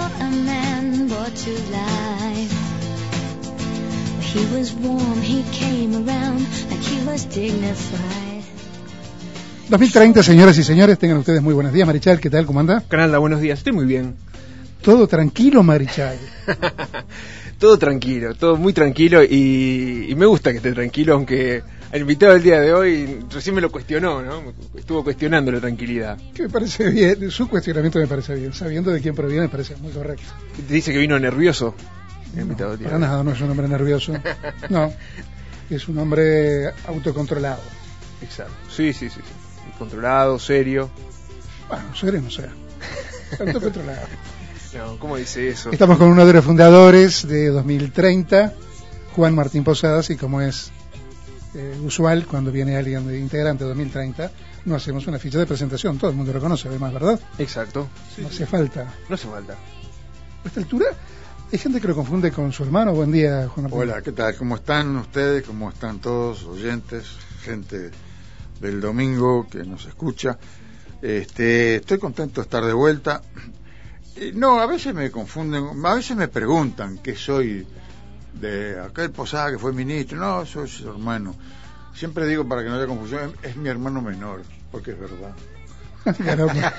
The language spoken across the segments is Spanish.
a man brought to life. He was warm, he came around like he was dignified. 2030, señoras y señores, tengan ustedes muy buenos días. Marichal, ¿qué tal? ¿Cómo anda? Canalda, buenos días. Estoy muy bien. Todo tranquilo, Marichal. Todo tranquilo, todo muy tranquilo y me gusta que esté tranquilo, aunque el invitado del día de hoy recién me lo cuestionó, ¿no? Estuvo cuestionando la tranquilidad. Que me parece bien, su cuestionamiento me parece bien, sabiendo de quién proviene me parece muy correcto. Dice que vino nervioso el No, invitado del día para de hoy. nada, no es un hombre nervioso. No, es un hombre autocontrolado. Exacto. Sí. Controlado, serio. Bueno, serio no sea. Autocontrolado. No, ¿cómo dice eso? Estamos con uno de los fundadores de 2030, Juan Martín Posadas, y como es usual, cuando viene alguien de integrante de 2030, no hacemos una ficha de presentación. Todo el mundo lo conoce, además, ¿verdad? Exacto. No hace falta. No hace falta. A esta altura, hay gente que lo confunde con su hermano. Buen día, Juan Martín. Hola, ¿qué tal? ¿Cómo están ustedes? ¿Cómo están todos, oyentes, gente del domingo que nos escucha? Estoy contento de estar de vuelta. No, a veces me confunden, a veces me preguntan qué soy de aquel Posada que fue ministro. No, soy su hermano. Siempre digo, para que no haya confusión, es mi hermano menor, porque es verdad. Caramba.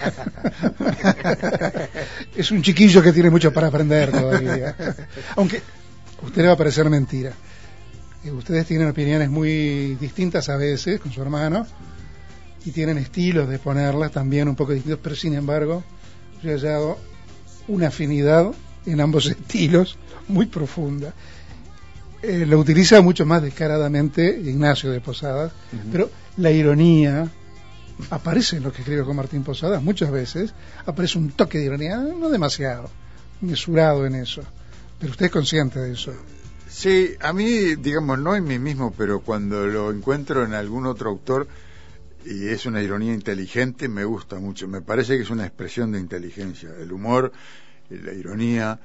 Es un chiquillo que tiene mucho para aprender todavía. Aunque a usted le va a parecer mentira. Ustedes tienen opiniones muy distintas a veces con su hermano y tienen estilos de ponerlas también un poco distintos, pero sin embargo yo he hallado una afinidad en ambos estilos muy profunda. Lo utiliza mucho más descaradamente Ignacio de Posadas, pero la ironía aparece en lo que escribe con Martín Posadas muchas veces, aparece un toque de ironía, no demasiado mesurado en eso, pero usted es consciente de eso. Sí, a mí, digamos, no en mí mismo, pero cuando lo encuentro en algún otro autor y es una ironía inteligente, me gusta mucho. Me parece que es una expresión de inteligencia. El humor, la ironía,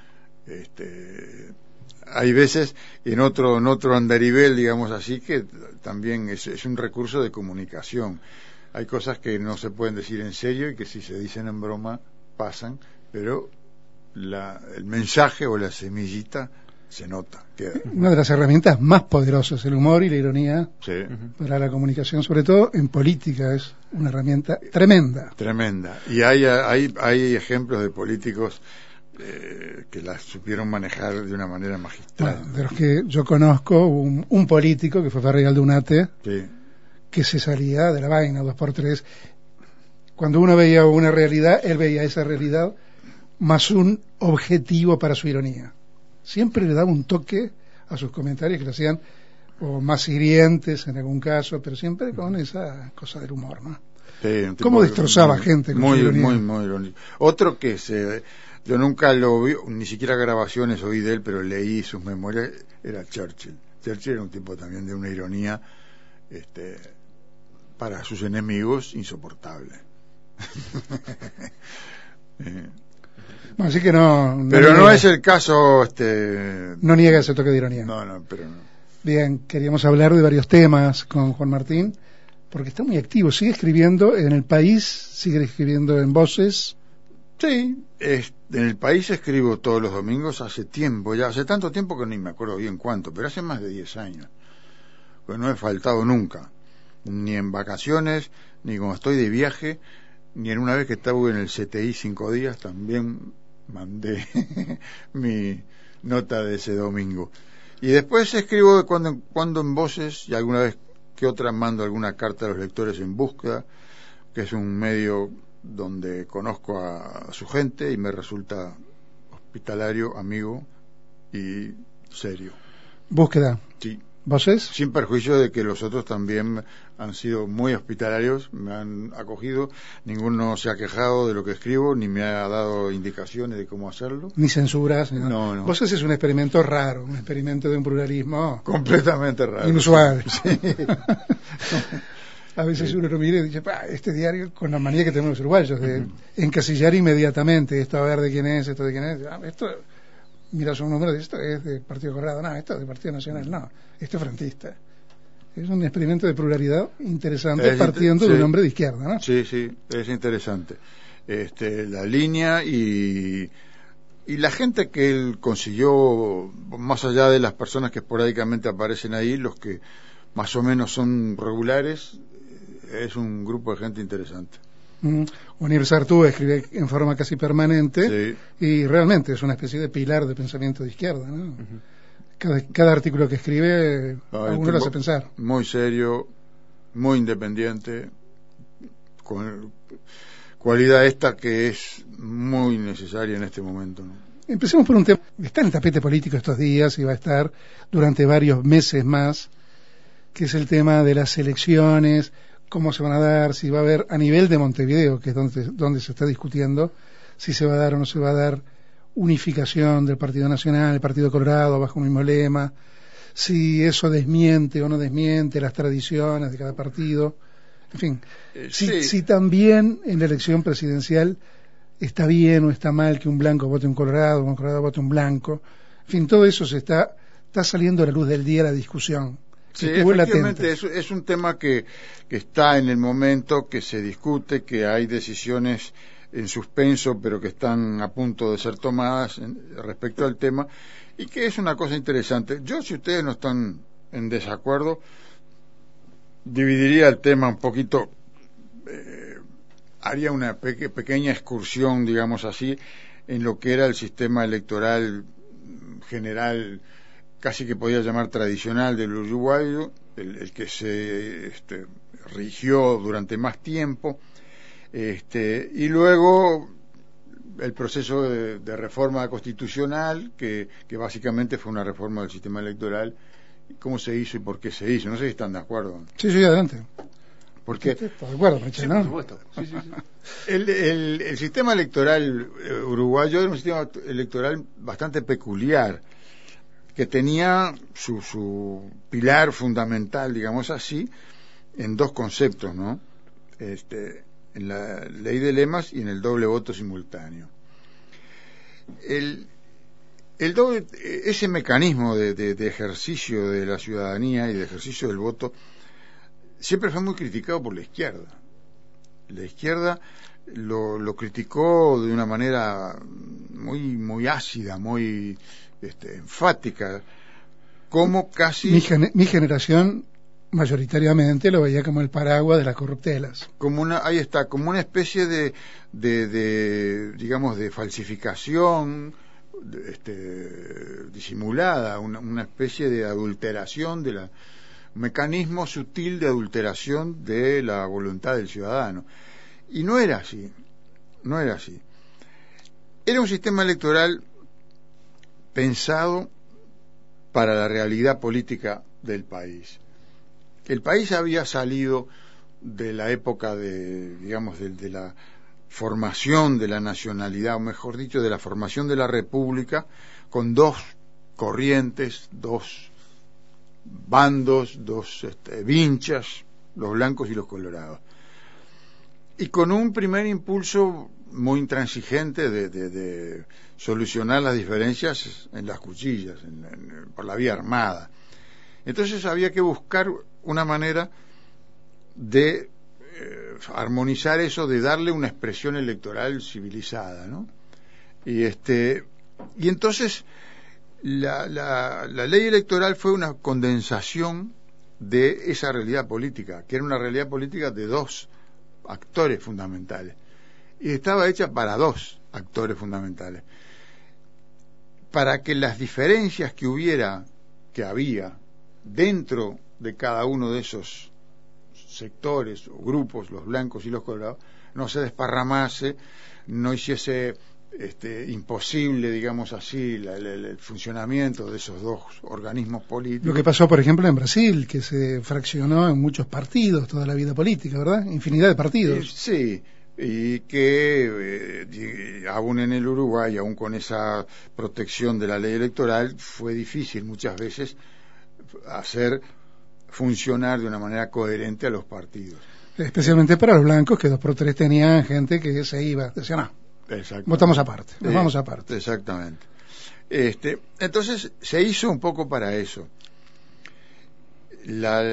hay veces en otro andarivel, digamos así, que también es un recurso de comunicación. Hay cosas que no se pueden decir en serio y que si se dicen en broma pasan, pero el mensaje o la semillita se nota, queda. Una de las herramientas más poderosas, el humor y la ironía, Sí. para la comunicación, sobre todo en política, es una herramienta tremenda. Tremenda. Y hay ejemplos de políticos que las supieron manejar de una manera magistral. Bueno, de los que yo conozco, un político que fue Ferregal de Unate, Sí. que se salía de la vaina 2x3. Cuando uno veía una realidad, él veía esa realidad más un objetivo para su ironía. Siempre le daba un toque a sus comentarios que le hacían o más hirientes en algún caso, pero siempre con esa cosa del humor, ¿no? Sí, un tipo ¿Cómo destrozaba muy, gente con muy, su ironía? muy irónico. Otro que yo nunca lo vi, ni siquiera grabaciones oí de él, pero leí sus memorias, era Churchill. Churchill era un tipo también de una ironía, para sus enemigos, insoportable. Bueno, así que no Pero no niega, es el caso, no niega ese toque de ironía. No, pero no. Bien, queríamos hablar de varios temas con Juan Martín, porque está muy activo, sigue escribiendo en El País, sigue escribiendo en Voces. Sí, en El País escribo todos los domingos hace tiempo, ya hace tanto tiempo que ni me acuerdo bien cuánto, pero hace más de 10 años. Pues no he faltado nunca, ni en vacaciones, ni cuando estoy de viaje, ni en una vez que estaba en el CTI 5 días, también mandé mi nota de ese domingo. Y después escribo de cuando en cuando en Voces, y alguna vez que otra mando alguna carta a los lectores en Búsqueda, que es un medio donde conozco a su gente y me resulta hospitalario, amigo y serio. Búsqueda. Sí. ¿Voces? Sin perjuicio de que los otros también han sido muy hospitalarios, me han acogido, ninguno se ha quejado de lo que escribo, ni me ha dado indicaciones de cómo hacerlo. Ni censuras. No. Voces es un experimento raro, un experimento de un pluralismo Completamente raro. inusual. Sí. A veces uno lo mira y dice, este diario, con la manía que tenemos los uruguayos, de encasillar inmediatamente, esto a ver de quién es, esto de quién es, esto... Miras un número de esto es del Partido Colorado, no, esto es del Partido Nacional, no, esto es frentista. Es un experimento de pluralidad interesante partiendo de un hombre de izquierda, ¿no? Sí, es interesante. La línea y Y la gente que él consiguió, más allá de las personas que esporádicamente aparecen ahí, los que más o menos son regulares, es un grupo de gente interesante. Onir Sartú escribe en forma casi permanente, Sí. y realmente es una especie de pilar de pensamiento de izquierda, ¿no? Cada artículo que escribe a uno lo hace pensar. Muy serio, muy independiente, con cualidad esta que es muy necesaria en este momento, ¿no? Empecemos por un tema que está en el tapete político estos días y va a estar durante varios meses más, que es el tema de las elecciones, cómo se van a dar, si va a haber, a nivel de Montevideo, que es donde se está discutiendo, si se va a dar o no se va a dar unificación del Partido Nacional, el Partido Colorado, bajo un mismo lema, si eso desmiente o no desmiente las tradiciones de cada partido, en fin, si también en la elección presidencial está bien o está mal que un blanco vote un colorado, un colorado vote un blanco, en fin, todo eso está saliendo a la luz del día la discusión. Sí, efectivamente, es un tema que está en el momento, que se discute, que hay decisiones en suspenso, pero que están a punto de ser tomadas respecto al tema, y que es una cosa interesante. Yo, si ustedes no están en desacuerdo, dividiría el tema un poquito, haría una pequeña excursión, digamos así, en lo que era el sistema electoral general, casi que podía llamar tradicional del uruguayo, el que se rigió durante más tiempo, y luego el proceso de reforma constitucional, que básicamente fue una reforma del sistema electoral, cómo se hizo y por qué se hizo. No sé si están de acuerdo. Sí, adelante. Porque de acuerdo, sí, ¿no? por supuesto. Sí. El sistema electoral uruguayo era un sistema electoral bastante peculiar, que tenía su pilar fundamental, digamos así, en dos conceptos, ¿no? En la ley de lemas y en el doble voto simultáneo. Ese mecanismo de ejercicio de la ciudadanía y de ejercicio del voto siempre fue muy criticado por la izquierda. La izquierda lo criticó de una manera muy ácida, muy enfática, como casi mi generación mayoritariamente lo veía como el paraguas de las corruptelas, como como una especie de digamos de falsificación disimulada, una especie de adulteración un mecanismo sutil de adulteración de la voluntad del ciudadano, y no era así. Era un sistema electoral pensado para la realidad política del país. El país había salido de la época de la formación de la nacionalidad, o mejor dicho, de la formación de la república, con dos corrientes, dos bandos, dos vinchas, los blancos y los colorados. Y con un primer impulso muy intransigente de solucionar las diferencias en las cuchillas, por la vía armada. Entonces había que buscar una manera de armonizar eso, de darle una expresión electoral civilizada, ¿no? Y entonces la ley electoral fue una condensación de esa realidad política, que era una realidad política de dos actores fundamentales, y estaba hecha para dos actores fundamentales, para que las diferencias que había dentro de cada uno de esos sectores o grupos, los blancos y los colorados, no se desparramase, no hiciese imposible, digamos así, el funcionamiento de esos dos organismos políticos. Lo que pasó, por ejemplo, en Brasil, que se fraccionó en muchos partidos toda la vida política, ¿verdad? Infinidad de partidos. Sí, y que aún en el Uruguay, aún con esa protección de la ley electoral, fue difícil muchas veces hacer funcionar de una manera coherente a los partidos. Especialmente para los blancos, que 2x3 tenían gente que se iba, decían, no, votamos aparte, nos vamos aparte. Exactamente. Entonces se hizo un poco para eso.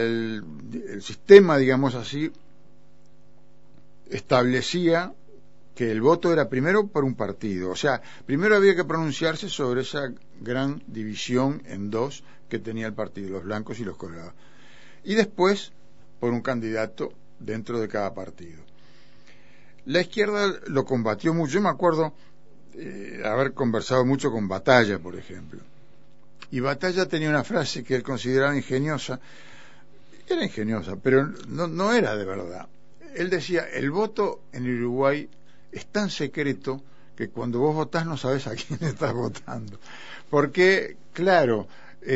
El sistema, digamos así, establecía que el voto era primero por un partido, o sea, primero había que pronunciarse sobre esa gran división en dos que tenía el partido, los blancos y los colorados, y después por un candidato dentro de cada partido. La izquierda lo combatió mucho. Yo me acuerdo haber conversado mucho con Batalla, por ejemplo, y Batalla tenía una frase que él consideraba ingeniosa. Era ingeniosa, pero no era de verdad. Él decía: el voto en Uruguay es tan secreto que cuando vos votás no sabés a quién estás votando, porque claro,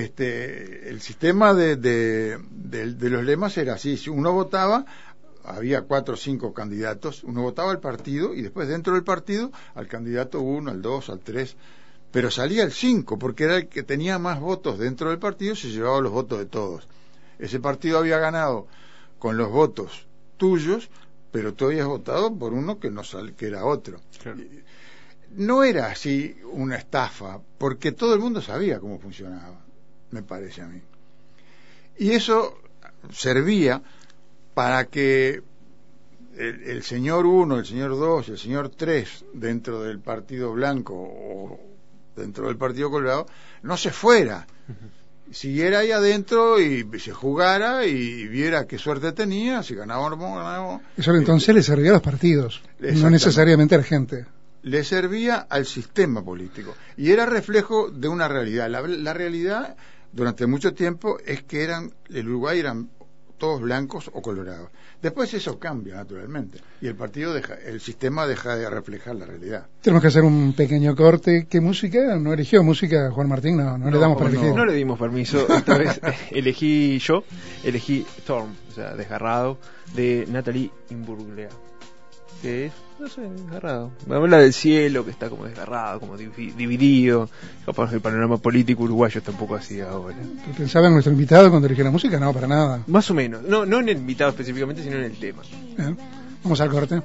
el sistema de los lemas era así: si uno votaba, había 4 o 5 candidatos, uno votaba al partido y después dentro del partido al candidato 1, al 2, al 3, pero salía el 5 porque era el que tenía más votos dentro del partido, se llevaba los votos de todos. Ese partido había ganado con los votos tuyos, pero tú habías votado por uno que que era otro. Claro. No era así una estafa, porque todo el mundo sabía cómo funcionaba, me parece a mí. Y eso servía para que el señor 1, el señor 2, el señor 3 dentro del partido blanco o dentro del partido colorado no se fuera, siguiera ahí adentro y se jugara y viera qué suerte tenía, si ganaba o no ganaba. Eso entonces le servía a los partidos, no necesariamente a la gente. Le servía al sistema político y era reflejo de una realidad. La realidad durante mucho tiempo es que el Uruguay eran todos blancos o colorados. Después eso cambia naturalmente y el sistema deja de reflejar la realidad. Tenemos que hacer un pequeño corte. ¿Qué música? ¿No eligió música Juan Martín? No le damos para elegir. No le dimos permiso. Esta vez elegí Storm, o sea, Desgarrado, de Natalie Imbruglia, que es, no sé, desgarrado. Me habla del cielo, que está como desgarrado, como dividido. Capaz el panorama político uruguayo está un poco así ahora. ¿Pensaba en nuestro invitado cuando eligió la música? No, para nada. Más o menos. No en el invitado específicamente, sino en el tema. Bien. Vamos al corte.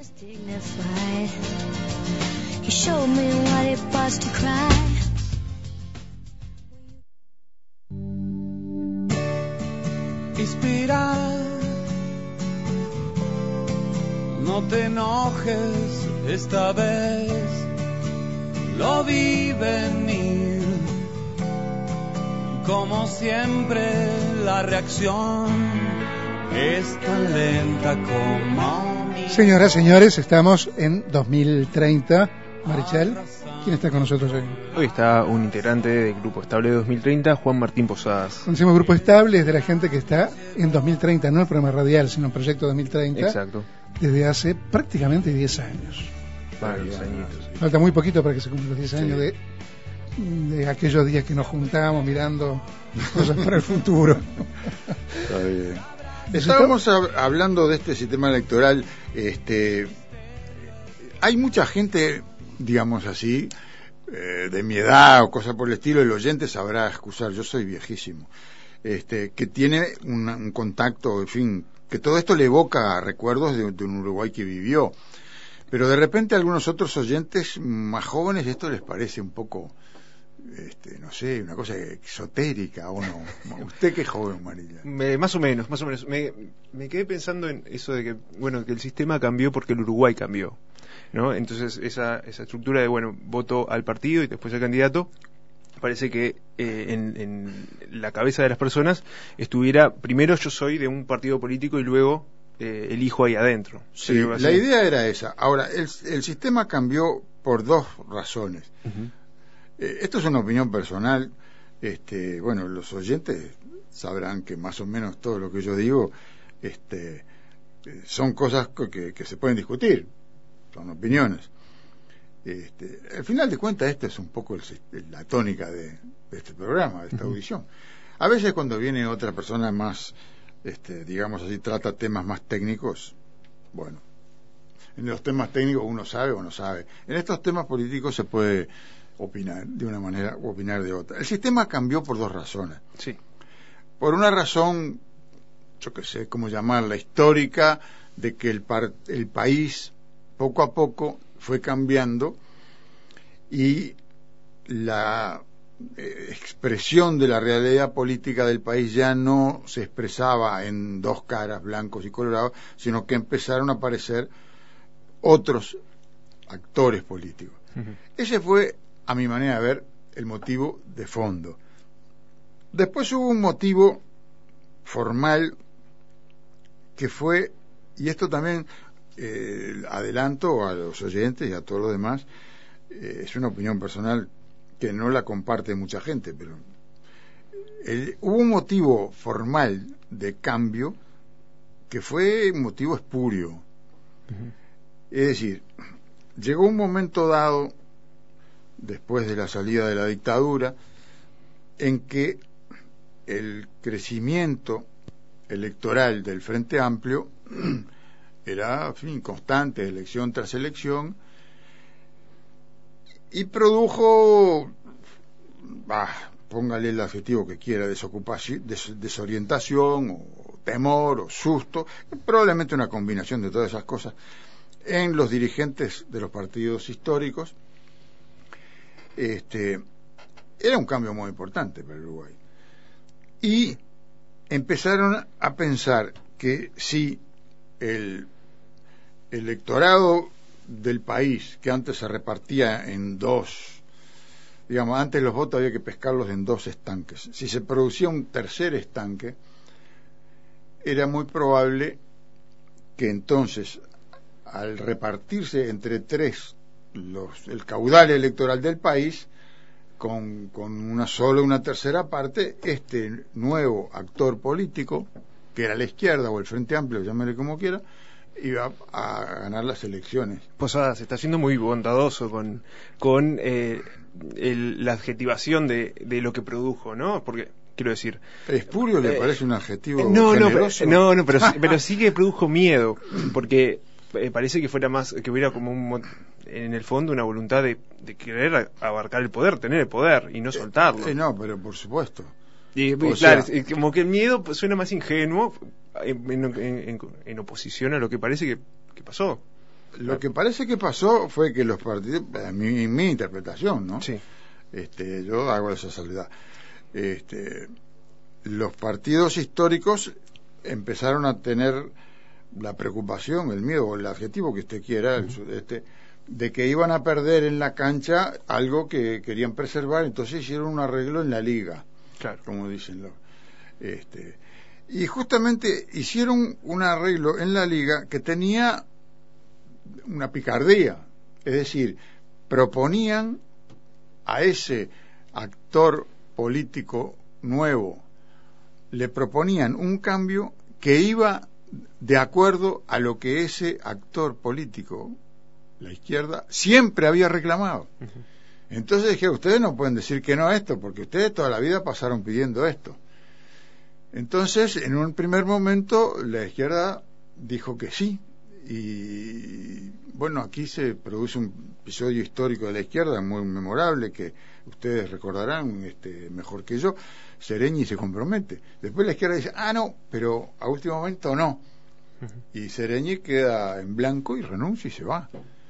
Inspirar. No te enojes esta vez, lo vi venir. Como siempre la reacción es tan lenta como mi... Señoras, señores, estamos en 2030. Marichal, ¿quién está con nosotros hoy? Hoy está un integrante del Grupo Estable de 2030, Juan Martín Posadas. Conocemos Grupo Estable, es de la gente que está en 2030, no el programa radial, sino el proyecto 2030. Exacto. Desde hace prácticamente 10 años. Varios añitos. Falta muy poquito para que se cumplan los 10 años de aquellos días que nos juntábamos mirando cosas para el futuro. Está bien. Estábamos hablando de este sistema electoral. Hay mucha gente, digamos así, de mi edad o cosas por el estilo, el oyente sabrá excusar, yo soy viejísimo, que tiene un contacto, en fin, que todo esto le evoca recuerdos de un Uruguay que vivió, pero de repente a algunos otros oyentes más jóvenes esto les parece un poco, no sé, una cosa exotérica, ¿o no? ¿Usted qué es joven, Marilla? Más o menos. Me quedé pensando en eso de que, bueno, que el sistema cambió porque el Uruguay cambió, ¿no? Entonces esa estructura de, bueno, voto al partido y después al candidato, parece que en la cabeza de las personas estuviera, primero yo soy de un partido político y luego elijo ahí adentro. Sí, la idea era esa. Ahora, el sistema cambió por 2 razones. Uh-huh. Esto es una opinión personal. Bueno, los oyentes sabrán que más o menos todo lo que yo digo son cosas que se pueden discutir, son opiniones. Al final de cuentas, esta es un poco la tónica de este programa, de esta audición. A veces cuando viene otra persona más, digamos así, trata temas más técnicos, bueno, en los temas técnicos uno sabe o no sabe. En estos temas políticos se puede opinar de una manera o opinar de otra. El sistema cambió por 2 razones. Sí. Por una razón, yo qué sé cómo llamarla, histórica, de que el país poco a poco fue cambiando y la expresión de la realidad política del país ya no se expresaba en 2 caras, blancos y colorados, sino que empezaron a aparecer otros actores políticos. Ese fue, a mi manera de ver, el motivo de fondo. Después hubo un motivo formal que fue, y esto también adelanto a los oyentes y a todos los demás, es una opinión personal que no la comparte mucha gente, pero hubo un motivo formal de cambio que fue un motivo espurio. Es decir, llegó un momento dado, después de la salida de la dictadura, en que el crecimiento electoral del Frente Amplio era, en fin, constante, elección tras elección, y produjo, póngale el adjetivo que quiera, desocupación, desorientación, o temor, o susto, probablemente una combinación de todas esas cosas, en los dirigentes de los partidos históricos. Era un cambio muy importante para el Uruguay. Y empezaron a pensar que si el electorado del país, que antes se repartía en dos, digamos, antes los votos había que pescarlos en dos estanques, si se producía un tercer estanque, era muy probable que entonces, al repartirse entre tres el caudal electoral del país, con una tercera parte, este nuevo actor político, que era la izquierda o el Frente Amplio, llámele como quiera, iba a ganar las elecciones. Posadas está siendo muy bondadoso con la adjetivación de lo que produjo, ¿no? Porque, quiero decir... ¿Espurio le parece un adjetivo generoso? No, pero sí que produjo miedo, porque parece que fuera más, que hubiera como en el fondo una voluntad de querer abarcar el poder, tener el poder y no soltarlo. No, pero por supuesto. Y claro, como que el miedo suena más ingenuo en oposición a lo que parece que pasó. Lo que parece que pasó fue que los partidos, en mi interpretación, ¿no? Sí. Yo hago esa salvedad. Los partidos históricos empezaron a tener la preocupación, el miedo, o el adjetivo que usted quiera, de que iban a perder en la cancha algo que querían preservar, entonces hicieron un arreglo en la liga, claro, como dicen y justamente hicieron un arreglo en la liga que tenía una picardía, es decir, proponían a ese actor político nuevo, le proponían un cambio que iba de acuerdo a lo que ese actor político, la izquierda, siempre había reclamado. Entonces dije, ustedes no pueden decir que no a esto, porque ustedes toda la vida pasaron pidiendo esto. Entonces, en un primer momento, la izquierda dijo que sí, y bueno, aquí se produce un episodio histórico de la izquierda muy memorable, que ustedes recordarán mejor que yo. Sereñi se compromete, después la izquierda dice, no, pero a último momento no, y Sereñi queda en blanco y renuncia y se va.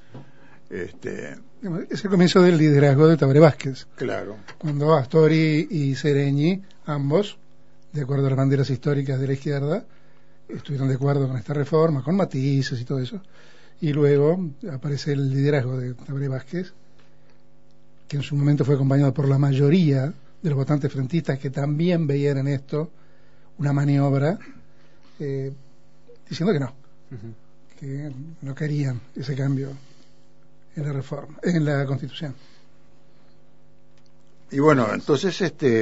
Es el comienzo del liderazgo de Tabaré Vázquez. Claro. Cuando Astori y Sereñi, ambos, de acuerdo a las banderas históricas de la izquierda, estuvieron de acuerdo con esta reforma, con matices y todo eso. Y luego aparece el liderazgo de Tabaré Vázquez, que en su momento fue acompañado por la mayoría de los votantes frentistas, que también veían en esto una maniobra, diciendo que no, que no querían ese cambio en la reforma, en la Constitución. Y bueno, entonces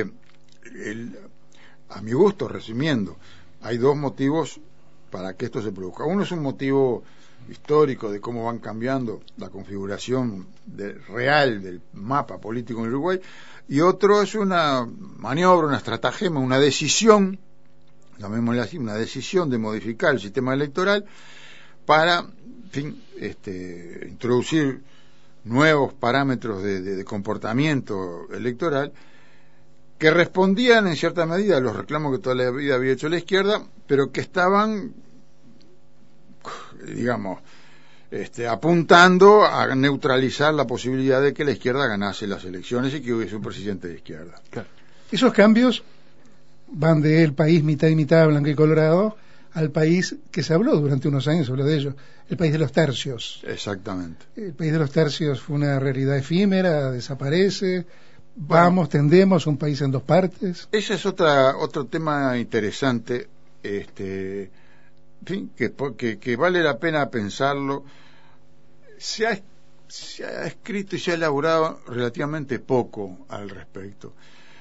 a mi gusto, resumiendo, hay dos motivos para que esto se produzca. Uno es un motivo histórico de cómo van cambiando la configuración real del mapa político en Uruguay, y otro es una maniobra, una estratagema, una decisión, llamémosle así, una decisión de modificar el sistema electoral para, en fin, introducir nuevos parámetros de comportamiento electoral que respondían en cierta medida a los reclamos que toda la vida había hecho la izquierda, pero que estaban, digamos, apuntando a neutralizar la posibilidad de que la izquierda ganase las elecciones y que hubiese un presidente de izquierda. Claro. Esos cambios van del país mitad y mitad, blanco y colorado, al país que se habló durante unos años, se habló de ello, el país de los tercios. Exactamente. El país de los tercios fue una realidad efímera, desaparece, vamos, tendemos a un país en dos partes. Ese es otro tema interesante, en fin, que vale la pena pensarlo. Se ha escrito y se ha elaborado relativamente poco al respecto,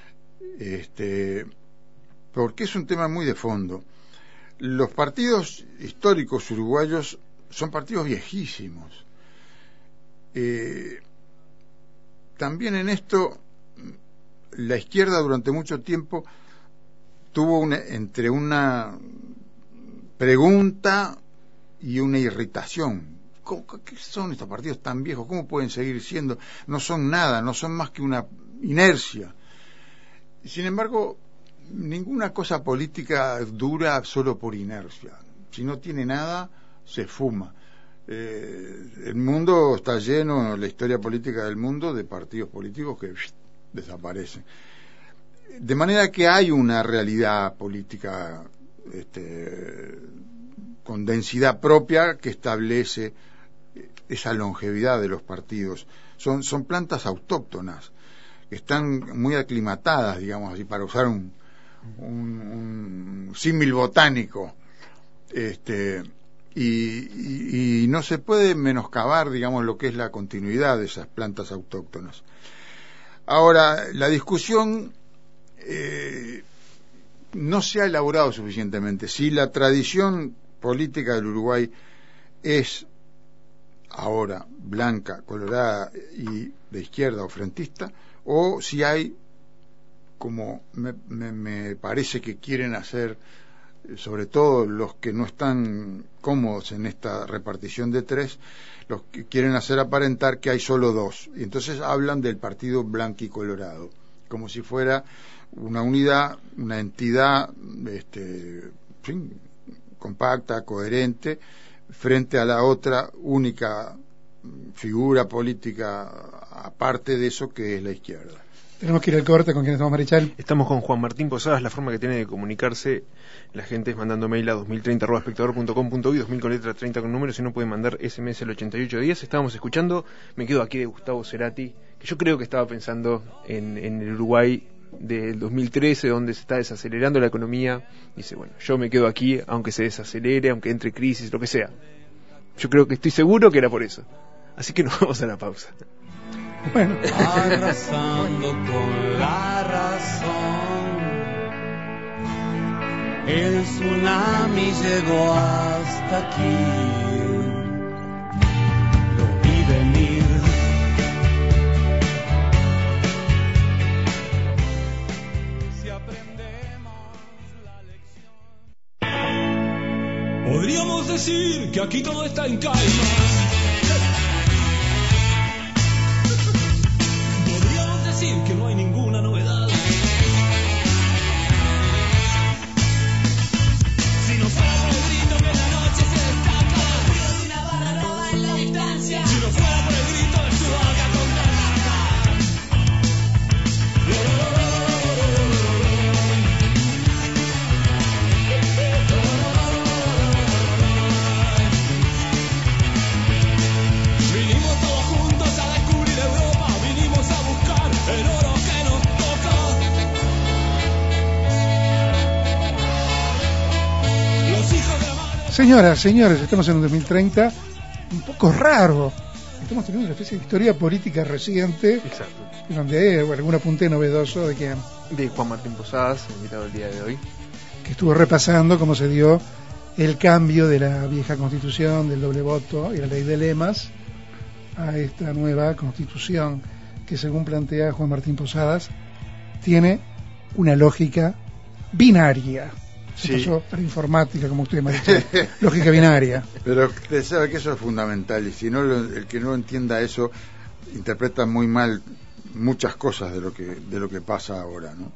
porque es un tema muy de fondo. Los partidos históricos uruguayos son partidos viejísimos. También en esto, la izquierda durante mucho tiempo tuvo entre una pregunta y una irritación. ¿Qué son estos partidos tan viejos? ¿Cómo pueden seguir siendo? No son nada, no son más que una inercia. Sin embargo, ninguna cosa política dura solo por inercia. Si no tiene nada, se fuma. El mundo está lleno, la historia política del mundo, de partidos políticos que desaparecen. De manera que hay una realidad política con densidad propia que establece esa longevidad de los partidos. Son plantas autóctonas que están muy aclimatadas, digamos así, para usar un símil botánico, y no se puede menoscabar, digamos, lo que es la continuidad de esas plantas autóctonas. Ahora, la discusión no se ha elaborado suficientemente. Si la tradición política del Uruguay es ahora blanca, colorada y de izquierda o frentista, o si hay, como me parece que quieren hacer, sobre todo los que no están cómodos en esta repartición de tres, los que quieren hacer aparentar que hay solo dos, y entonces hablan del partido blanco y colorado, como si fuera una unidad, una entidad compacta, coherente, frente a la otra única figura política aparte de eso que es la izquierda. Tenemos que ir al corte. ¿Con quién estamos, Marichal? Estamos con Juan Martín Posadas. La forma que tiene de comunicarse la gente es mandando mail a 2030@espectador.com.uy, 2000 con letra 30 con números, si no pueden mandar SMS al 8810. Estábamos escuchando Me quedo aquí de Gustavo Cerati, que yo creo que estaba pensando en el Uruguay del 2013, donde se está desacelerando la economía. Dice, bueno, yo me quedo aquí, aunque se desacelere, aunque entre crisis, lo que sea. Yo creo que estoy seguro que era por eso. Así que nos vamos a la pausa. Bueno. Arrasando con la razón, el tsunami llegó hasta aquí. Lo vi venir. Si aprendemos la lección, podríamos decir que aquí todo está en calma. Que no hay ninguna novedad. Si no fuera por el grito que la noche se destaca, ruido de una barra roba en la distancia. Si no fuera por el grito de su vaca contra el vinimos todos juntos a descubrir Europa, vinimos a buscar el oro que nos toca. Los hijos de la madre. Señoras, señores, estamos en un 2030 un poco raro. Estamos teniendo una especie de historia política reciente. Exacto. Donde hay algún apunte novedoso de quién. De Juan Martín Posadas, invitado el día de hoy. Que estuvo repasando cómo se dio el cambio de la vieja constitución, del doble voto y la ley de lemas, a esta nueva constitución que, según plantea Juan Martín Posadas, tiene una lógica binaria. Sí. Pasó para informática, como usted me ha dicho, lógica binaria. Pero usted sabe que eso es fundamental, y si no, el que no entienda eso interpreta muy mal muchas cosas de lo que pasa ahora, ¿no?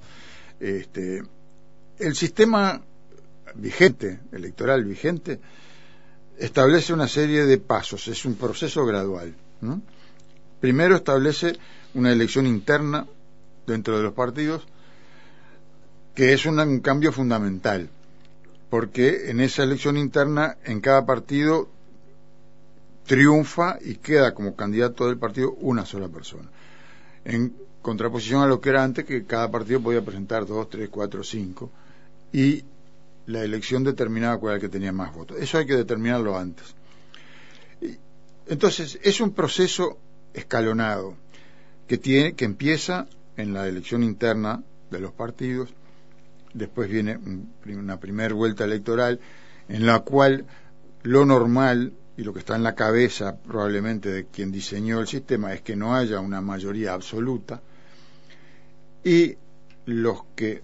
El sistema vigente, electoral vigente, establece una serie de pasos, es un proceso gradual, ¿no? Primero establece una elección interna dentro de los partidos, que es un cambio fundamental. porque en esa elección interna, en cada partido triunfa y queda como candidato del partido una sola persona. En contraposición a lo que era antes, que cada partido podía presentar 2, 3, 4, 5, y la elección determinaba cuál era el que tenía más votos. Eso hay que determinarlo antes. Entonces, es un proceso escalonado que empieza en la elección interna de los partidos, después viene una primera vuelta electoral en la cual lo normal y lo que está en la cabeza probablemente de quien diseñó el sistema es que no haya una mayoría absoluta, y los que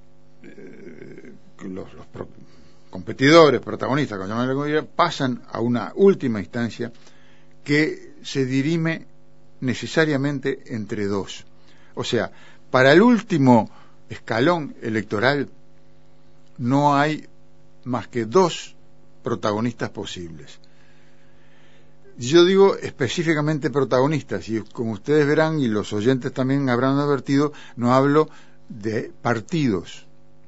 los competidores, protagonistas, como llaman la comunidad, pasan a una última instancia que se dirime necesariamente entre dos. O sea, para el último escalón electoral no hay más que dos protagonistas posibles. Yo digo específicamente protagonistas, y como ustedes verán y los oyentes también habrán advertido, no hablo de partidos.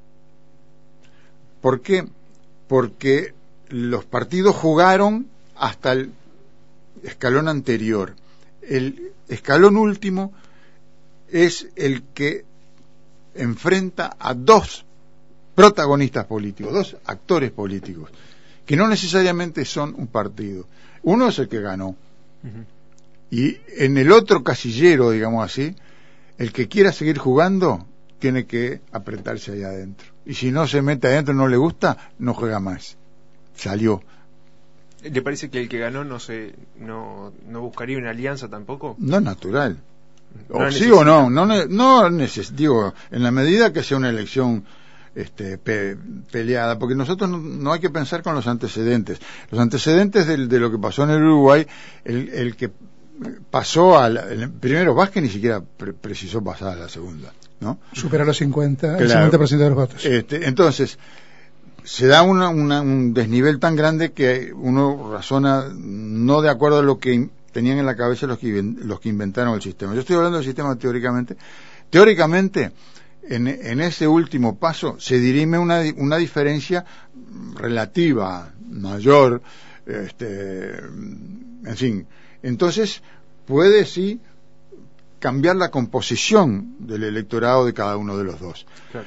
¿Por qué? Porque los partidos jugaron hasta el escalón anterior. El escalón último es el que enfrenta a dos protagonistas políticos, dos actores políticos, que no necesariamente son un partido. Uno es el que ganó, y en el otro casillero, digamos así, el que quiera seguir jugando tiene que apretarse ahí adentro, y si no se mete adentro, no le gusta, no juega más, salió. ¿Le parece que el que ganó no buscaría una alianza tampoco? No es natural. No o sí o no, digo, en la medida que sea una elección peleada, porque nosotros no hay que pensar con los antecedentes. Los antecedentes de lo que pasó en el Uruguay, el que pasó primero Vázquez ni siquiera precisó pasar a la segunda, ¿no? Supera los 50, claro. El 50% de los votos. Entonces, se da un desnivel tan grande que uno razona no de acuerdo a lo que tenían en la cabeza los que inventaron el sistema. Yo estoy hablando del sistema teóricamente. Teóricamente, en ese último paso se dirime una diferencia relativa, mayor, en fin. Entonces, puede sí cambiar la composición del electorado de cada uno de los dos. Claro.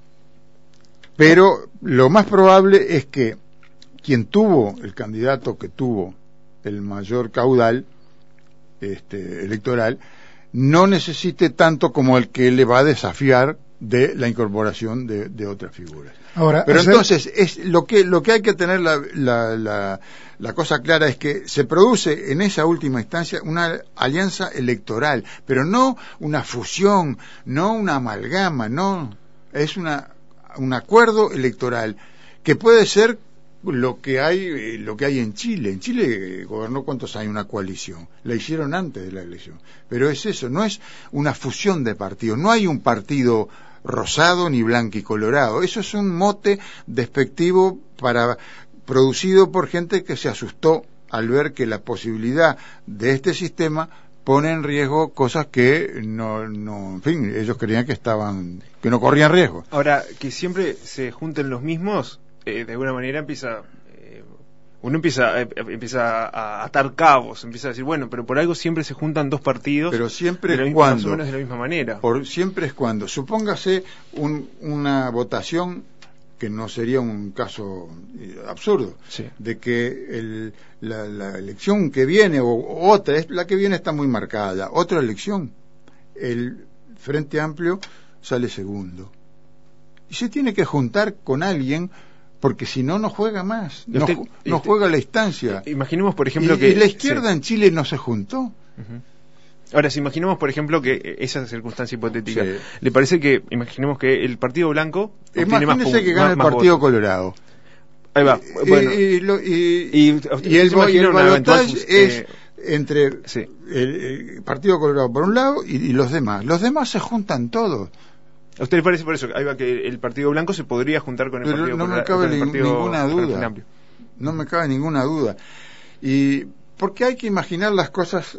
Pero lo más probable es que el candidato que tuvo el mayor caudal electoral, no necesite tanto como el que le va a desafiar de la incorporación de otras figuras. Ahora, pero entonces lo que hay que tener la cosa clara es que se produce en esa última instancia una alianza electoral, pero no una fusión, no una amalgama, no, es un acuerdo electoral que puede ser lo que hay en Chile. En Chile gobernó ¿cuántos años una coalición? La hicieron antes de la elección. Pero es eso, no es una fusión de partidos. No hay un partido rosado ni blanco y colorado. Eso es un mote despectivo producido por gente que se asustó al ver que la posibilidad de este sistema pone en riesgo cosas que no, en fin, ellos creían que no corrían riesgo. Ahora, que siempre se junten los mismos, de alguna manera uno empieza a atar cabos, empieza a decir, bueno, pero por algo siempre se juntan dos partidos, pero siempre más o menos de la misma manera. Siempre es cuando, supóngase una votación que no sería un caso absurdo, sí, de que la elección que viene o otra, la que viene está muy marcada, otra elección, el Frente Amplio sale segundo y se tiene que juntar con alguien, porque si no, no juega más, no juega la instancia. Imaginemos, por ejemplo, y la izquierda en Chile no se juntó. Uh-huh. Ahora, si imaginemos, por ejemplo, que esa circunstancia hipotética, sí, ¿le parece que, imaginemos que el Partido Blanco imagínese que gana el Partido Colorado? Ahí va, bueno. Y el balotaje es entre sí, el Partido Colorado por un lado y los demás. Los demás se juntan todos. ¿A usted le parece por eso? Ahí va, que el Partido Blanco se podría juntar con el Partido Colorado? No me cabe ninguna duda. No me cabe ninguna duda. Y porque hay que imaginar las cosas.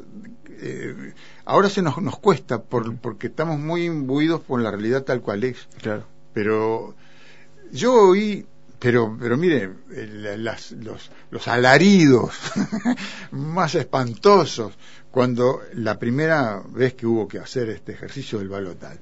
Ahora se nos cuesta porque estamos muy imbuidos por la realidad tal cual es. Claro. Pero yo oí Pero mire, los alaridos más espantosos cuando la primera vez que hubo que hacer este ejercicio del balotaje.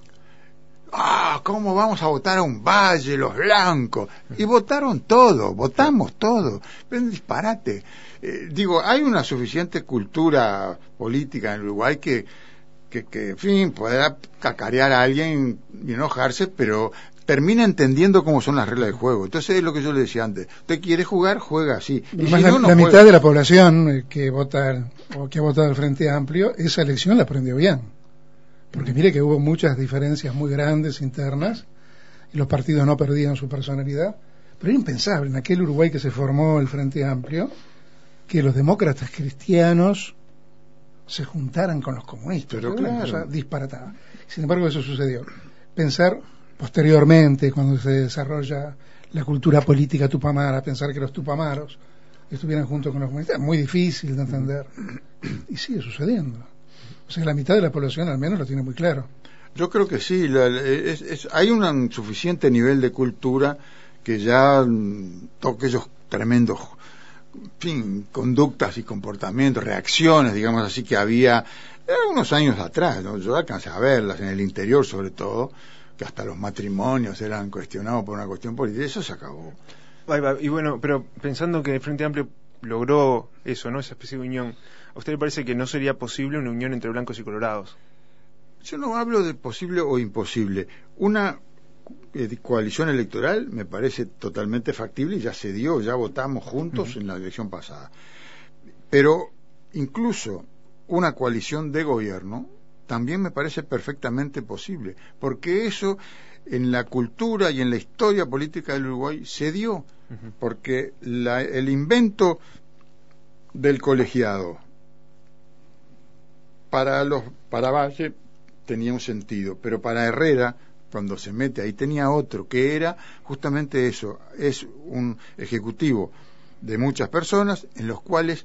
¿Cómo vamos a votar a un valle, los blancos? Y votaron todo, votamos todo. Es un disparate. Hay una suficiente cultura política en Uruguay que en fin, podrá cacarear a alguien y enojarse, pero termina entendiendo cómo son las reglas del juego. Entonces es lo que yo le decía antes. Usted quiere jugar, juega así. Y además, si no, no la juega. mitad de la población que vota o que ha votado el Frente Amplio, esa elección la aprendió bien. Porque mire que hubo muchas diferencias muy grandes internas y los partidos no perdían su personalidad. Pero era impensable en aquel Uruguay que se formó el Frente Amplio que los demócratas cristianos se juntaran con los comunistas. Pero era una claro. cosa disparatada. Sin embargo, eso sucedió. Pensar posteriormente, cuando se desarrolla la cultura política tupamara, pensar que los tupamaros estuvieran junto con los comunistas, es muy difícil de entender. Y sigue sucediendo. O sea, la mitad de la población al menos lo tiene muy claro. Yo creo que sí, hay un suficiente nivel de cultura que ya toque esos tremendos, en fin, conductas y comportamientos, reacciones, digamos así, que había unos años atrás, ¿no? Yo alcancé a verlas en el interior sobre todo, que hasta los matrimonios eran cuestionados por una cuestión política, eso se acabó. Y bueno, pero pensando que el Frente Amplio logró eso, ¿no? Esa especie de unión, ¿a usted le parece que no sería posible una unión entre blancos y colorados? Yo no hablo de posible o imposible. Una coalición electoral me parece totalmente factible y ya se dio, ya votamos juntos en la elección pasada. Pero incluso una coalición de gobierno también me parece perfectamente posible, porque eso en la cultura y en la historia política del Uruguay se dio, porque el invento del colegiado para Valle tenía un sentido, pero para Herrera, cuando se mete ahí, tenía otro, que era justamente eso, es un ejecutivo de muchas personas en los cuales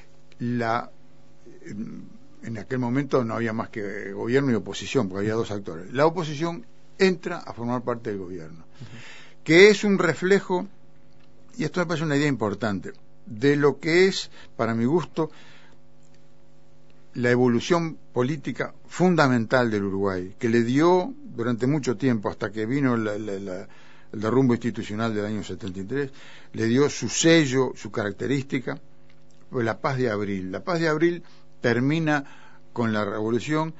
en aquel momento no había más que gobierno y oposición, porque había dos actores. La oposición entra a formar parte del gobierno, que es un reflejo, y esto me parece una idea importante, de lo que es, para mi gusto, la evolución política fundamental del Uruguay, que le dio durante mucho tiempo, hasta que vino el derrumbe institucional del año 73, le dio su sello, su característica, pues la Paz de Abril. La Paz de Abril termina con la revolución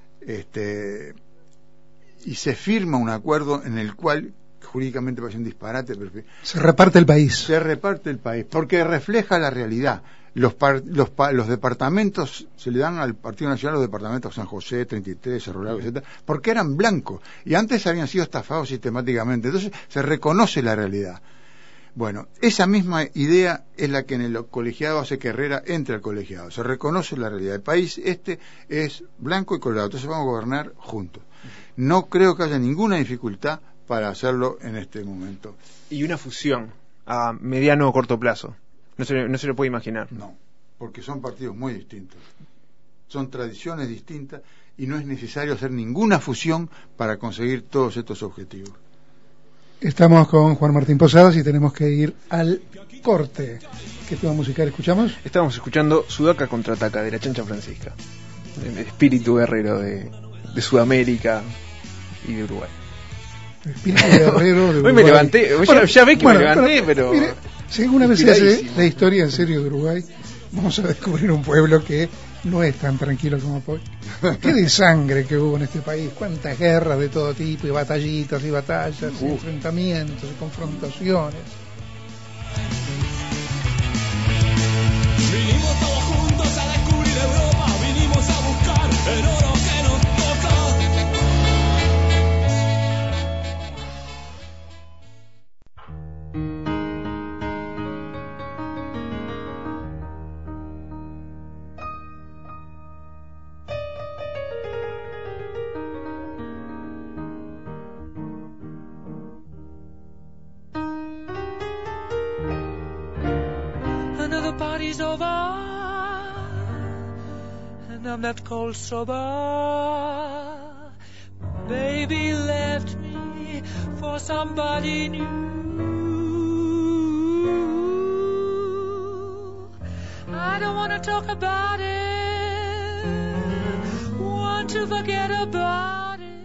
y se firma un acuerdo en el cual, jurídicamente parece un disparate, pero se reparte el país. Se reparte el país, porque refleja la realidad. Los departamentos se le dan al Partido Nacional, los departamentos San José, 33, Cerro Largo, etcétera, porque eran blancos y antes habían sido estafados sistemáticamente. Entonces se reconoce la realidad. Bueno, esa misma idea es la que en el colegiado hace que Herrera entre al colegiado. Se reconoce la realidad. El país es blanco y colorado, entonces vamos a gobernar juntos. No creo que haya ninguna dificultad para hacerlo en este momento. Y una fusión a mediano o corto plazo. No se lo puede imaginar. No, porque son partidos muy distintos. Son tradiciones distintas y no es necesario hacer ninguna fusión para conseguir todos estos objetivos. Estamos con Juan Martín Posadas y tenemos que ir al corte. ¿Qué tema musical escuchamos? Estábamos escuchando Sudaca Contraataca de la Chancha Francisca, el espíritu guerrero de Sudamérica y de Uruguay. El espíritu guerrero de Uruguay. Hoy me levanté, ya ve que me levanté, pero mire, si alguna vez se hace la historia en serio de Uruguay, vamos a descubrir un pueblo que no es tan tranquilo como hoy. Qué de sangre que hubo en este país, cuántas guerras de todo tipo, y batallitas y batallas, y enfrentamientos y confrontaciones. Vinimos todos juntos a descubrir Europa, vinimos a buscar el oro que nos toca. Another party's over, and I'm not cold sober. Baby left me for somebody new. I don't wanna talk about it. Want to forget about it.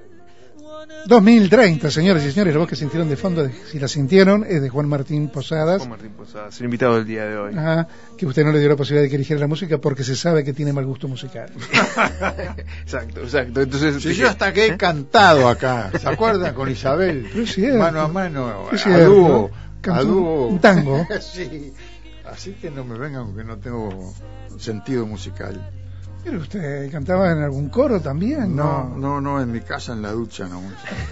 2030, señores y señores, la voz que sintieron de fondo, si la sintieron, es de Juan Martín Posadas. Juan Martín Posadas, el invitado del día de hoy. Que usted no le dio la posibilidad de que eligiera la música porque se sabe que tiene mal gusto musical. Exacto. Entonces, Si yo hasta que he cantado acá, ¿se acuerdan? Con Isabel, Pero es cierto. mano a mano, Es a cierto. dúo, Cantó a dúo. un tango. Sí, así que no me vengan porque no tengo sentido musical. Pero usted cantaba en algún coro también, No, en mi casa, en la ducha, no.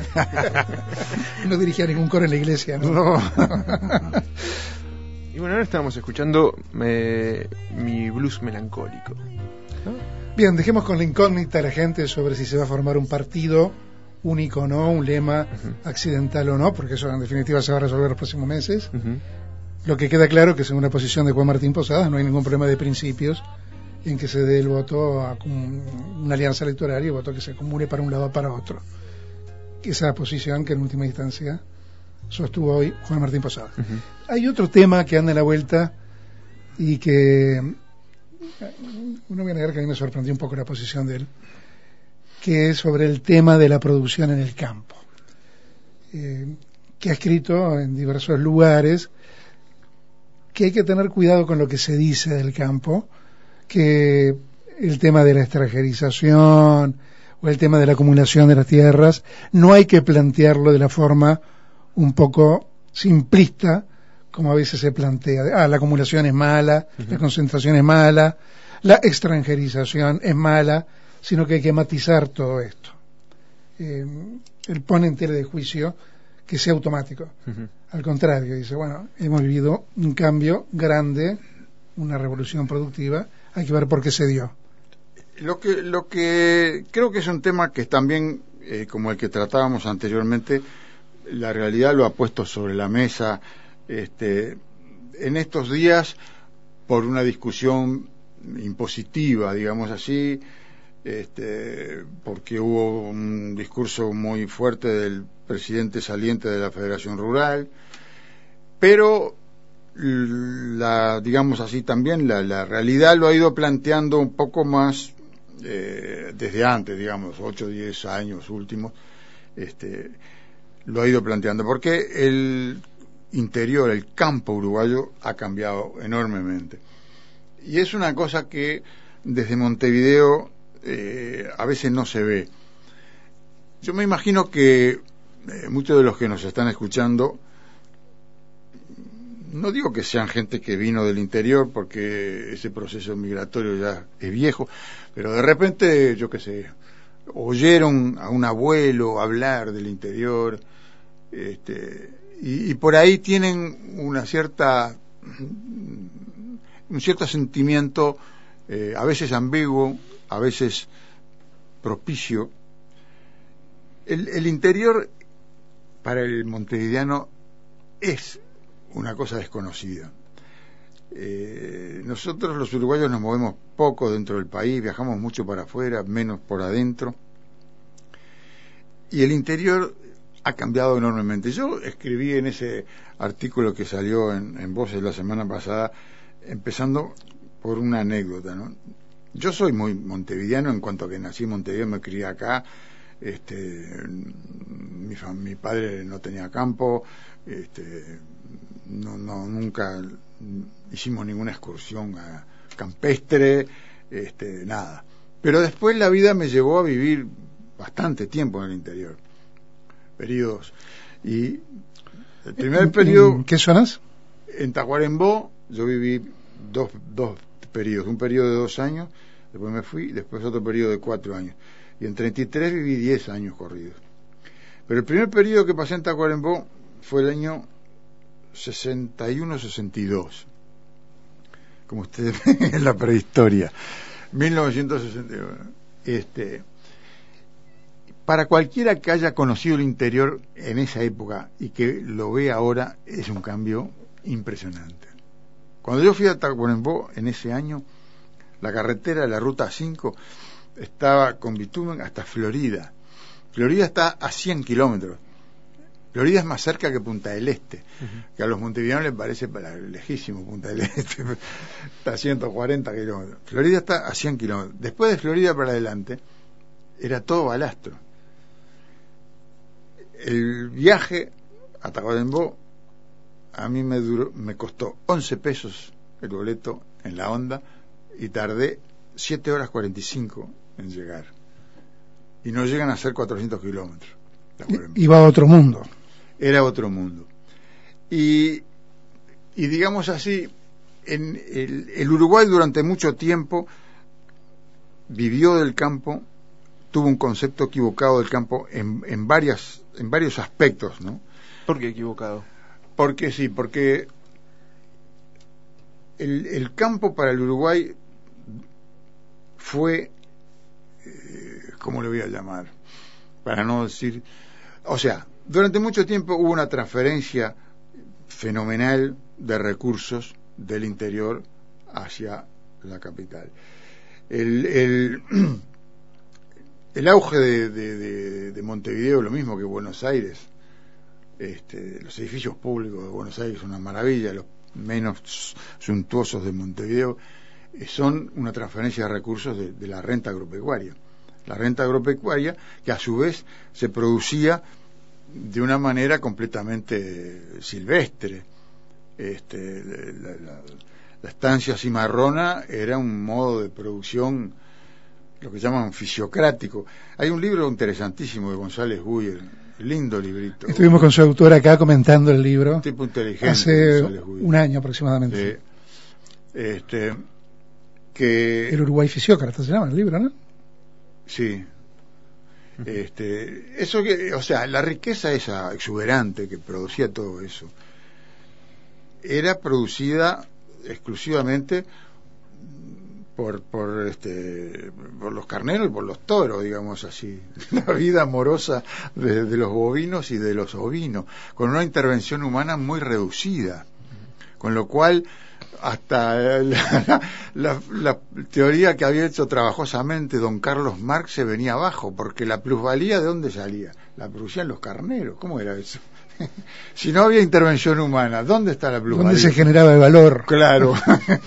No dirigía ningún coro en la iglesia, ¿no? No. Y bueno, ahora estamos escuchando mi blues melancólico, ¿no? Bien, dejemos con la incógnita a la gente sobre si se va a formar un partido único o no, un lema accidental o no, porque eso en definitiva se va a resolver los próximos meses. Lo que queda claro que según la posición de Juan Martín Posadas no hay ningún problema de principios en que se dé el voto a una alianza electoral y el voto que se acumule para un lado o para otro. Esa posición que en última instancia sostuvo hoy Juan Martín Posadas. Hay otro tema que anda en la vuelta y que no voy a negar que a mí me sorprendió un poco la posición de él, que es sobre el tema de la producción en el campo, que ha escrito en diversos lugares que hay que tener cuidado con lo que se dice del campo, que el tema de la extranjerización o el tema de la acumulación de las tierras no hay que plantearlo de la forma un poco simplista como a veces se plantea. La acumulación es mala, la concentración es mala, la extranjerización es mala, sino que hay que matizar todo esto. Él pone en tela de juicio que sea automático. Al contrario, dice, bueno, hemos vivido un cambio grande, una revolución productiva, hay que ver por qué se dio. Lo que creo que es un tema que también, como el que tratábamos anteriormente, la realidad lo ha puesto sobre la mesa en estos días por una discusión impositiva, digamos así, porque hubo un discurso muy fuerte del presidente saliente de la Federación Rural, pero digamos así también la realidad lo ha ido planteando un poco más desde antes, digamos 8 o 10 años últimos, lo ha ido planteando porque el interior, el campo uruguayo ha cambiado enormemente y es una cosa que desde Montevideo a veces no se ve. Yo me imagino que muchos de los que nos están escuchando, no digo que sean gente que vino del interior porque ese proceso migratorio ya es viejo, pero de repente, yo qué sé, oyeron a un abuelo hablar del interior, y por ahí tienen un cierto sentimiento, a veces ambiguo, a veces propicio. El interior para el montevideano es una cosa desconocida. Nosotros los uruguayos nos movemos poco dentro del país, viajamos mucho para afuera, menos por adentro, y el interior ha cambiado enormemente. Yo escribí en ese artículo que salió en Voces la semana pasada, empezando por una anécdota, ¿no? Yo soy muy montevideano en cuanto a que nací en Montevideo, me crié acá. Mi padre no tenía campo, nunca hicimos ninguna excursión campestre, nada. Pero después la vida me llevó a vivir bastante tiempo en el interior, periodos. Y el primer periodo... ¿Qué zonas? En Tacuarembó yo viví dos periodos, un periodo de 2 años, después me fui, después otro periodo de 4 años. Y en 33 viví 10 años corridos. Pero el primer periodo que pasé en Tacuarembó fue el año 61-62. Como ustedes ven en la prehistoria. 1961. Para cualquiera que haya conocido el interior en esa época y que lo ve ahora, es un cambio impresionante. Cuando yo fui a Tacuarembó en ese año, la carretera, la ruta 5, estaba con bitumen hasta Florida. Florida está a 100 kilómetros. Florida es más cerca que Punta del Este, que a los montevideanos les parece lejísimo Punta del Este, está a 140 kilómetros. Florida está a 100 kilómetros. Después de Florida para adelante, era todo balastro. El viaje a Tacuarembó a mí me costó 11 pesos el boleto en la Honda y tardé 7 horas 45 en llegar. Y no llegan a ser 400 kilómetros. Iba a otro mundo. Era otro mundo. Y digamos así, en el Uruguay durante mucho tiempo vivió del campo, tuvo un concepto equivocado del campo en varios aspectos, ¿no? ¿Por qué equivocado? Porque sí, porque el campo para el Uruguay fue, ¿cómo le voy a llamar? Para no decir, o sea, durante mucho tiempo hubo una transferencia fenomenal de recursos del interior hacia la capital. El auge de Montevideo, lo mismo que Buenos Aires, los edificios públicos de Buenos Aires son una maravilla, los menos suntuosos de Montevideo son una transferencia de recursos de la renta agropecuaria. La renta agropecuaria que a su vez se producía de una manera completamente silvestre. La estancia cimarrona era un modo de producción, lo que llaman fisiocrático. Hay un libro interesantísimo de González Guyer, lindo librito. Estuvimos con su autor acá comentando el libro. Tipo inteligente. Hace un año aproximadamente. Que el Uruguay Fisiócrata se llama el libro, ¿no? Sí. Eso que, o sea, la riqueza esa exuberante que producía todo eso era producida exclusivamente por los carneros y por los toros, digamos así. La vida amorosa de los bovinos y de los ovinos, con una intervención humana muy reducida, con lo cual hasta la teoría que había hecho trabajosamente don Carlos Marx se venía abajo, porque la plusvalía, ¿de dónde salía? La producían los carneros. ¿Cómo era eso? Si no había intervención humana, ¿dónde está la plusvalía? ¿Dónde se generaba el valor? Claro.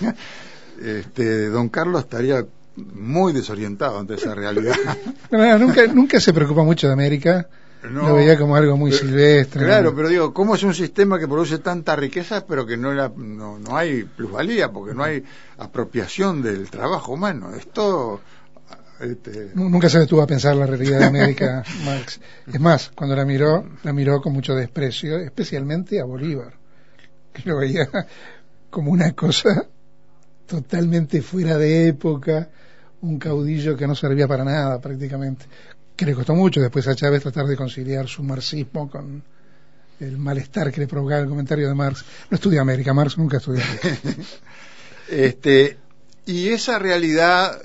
Don Carlos estaría muy desorientado ante esa realidad. Nunca se preocupa mucho de América. No, lo veía como algo muy silvestre. Claro, pero digo, ¿cómo es un sistema que produce tanta riqueza pero que no hay plusvalía, porque no hay apropiación del trabajo humano? Es todo... Nunca se detuvo a pensar la realidad de América, Marx. Es más, cuando la miró con mucho desprecio, especialmente a Bolívar, que lo veía como una cosa totalmente fuera de época, un caudillo que no servía para nada prácticamente, que le costó mucho después a Chávez tratar de conciliar su marxismo con el malestar que le provocaba el comentario de Marx. No estudió América, Marx nunca estudió América. Y esa realidad,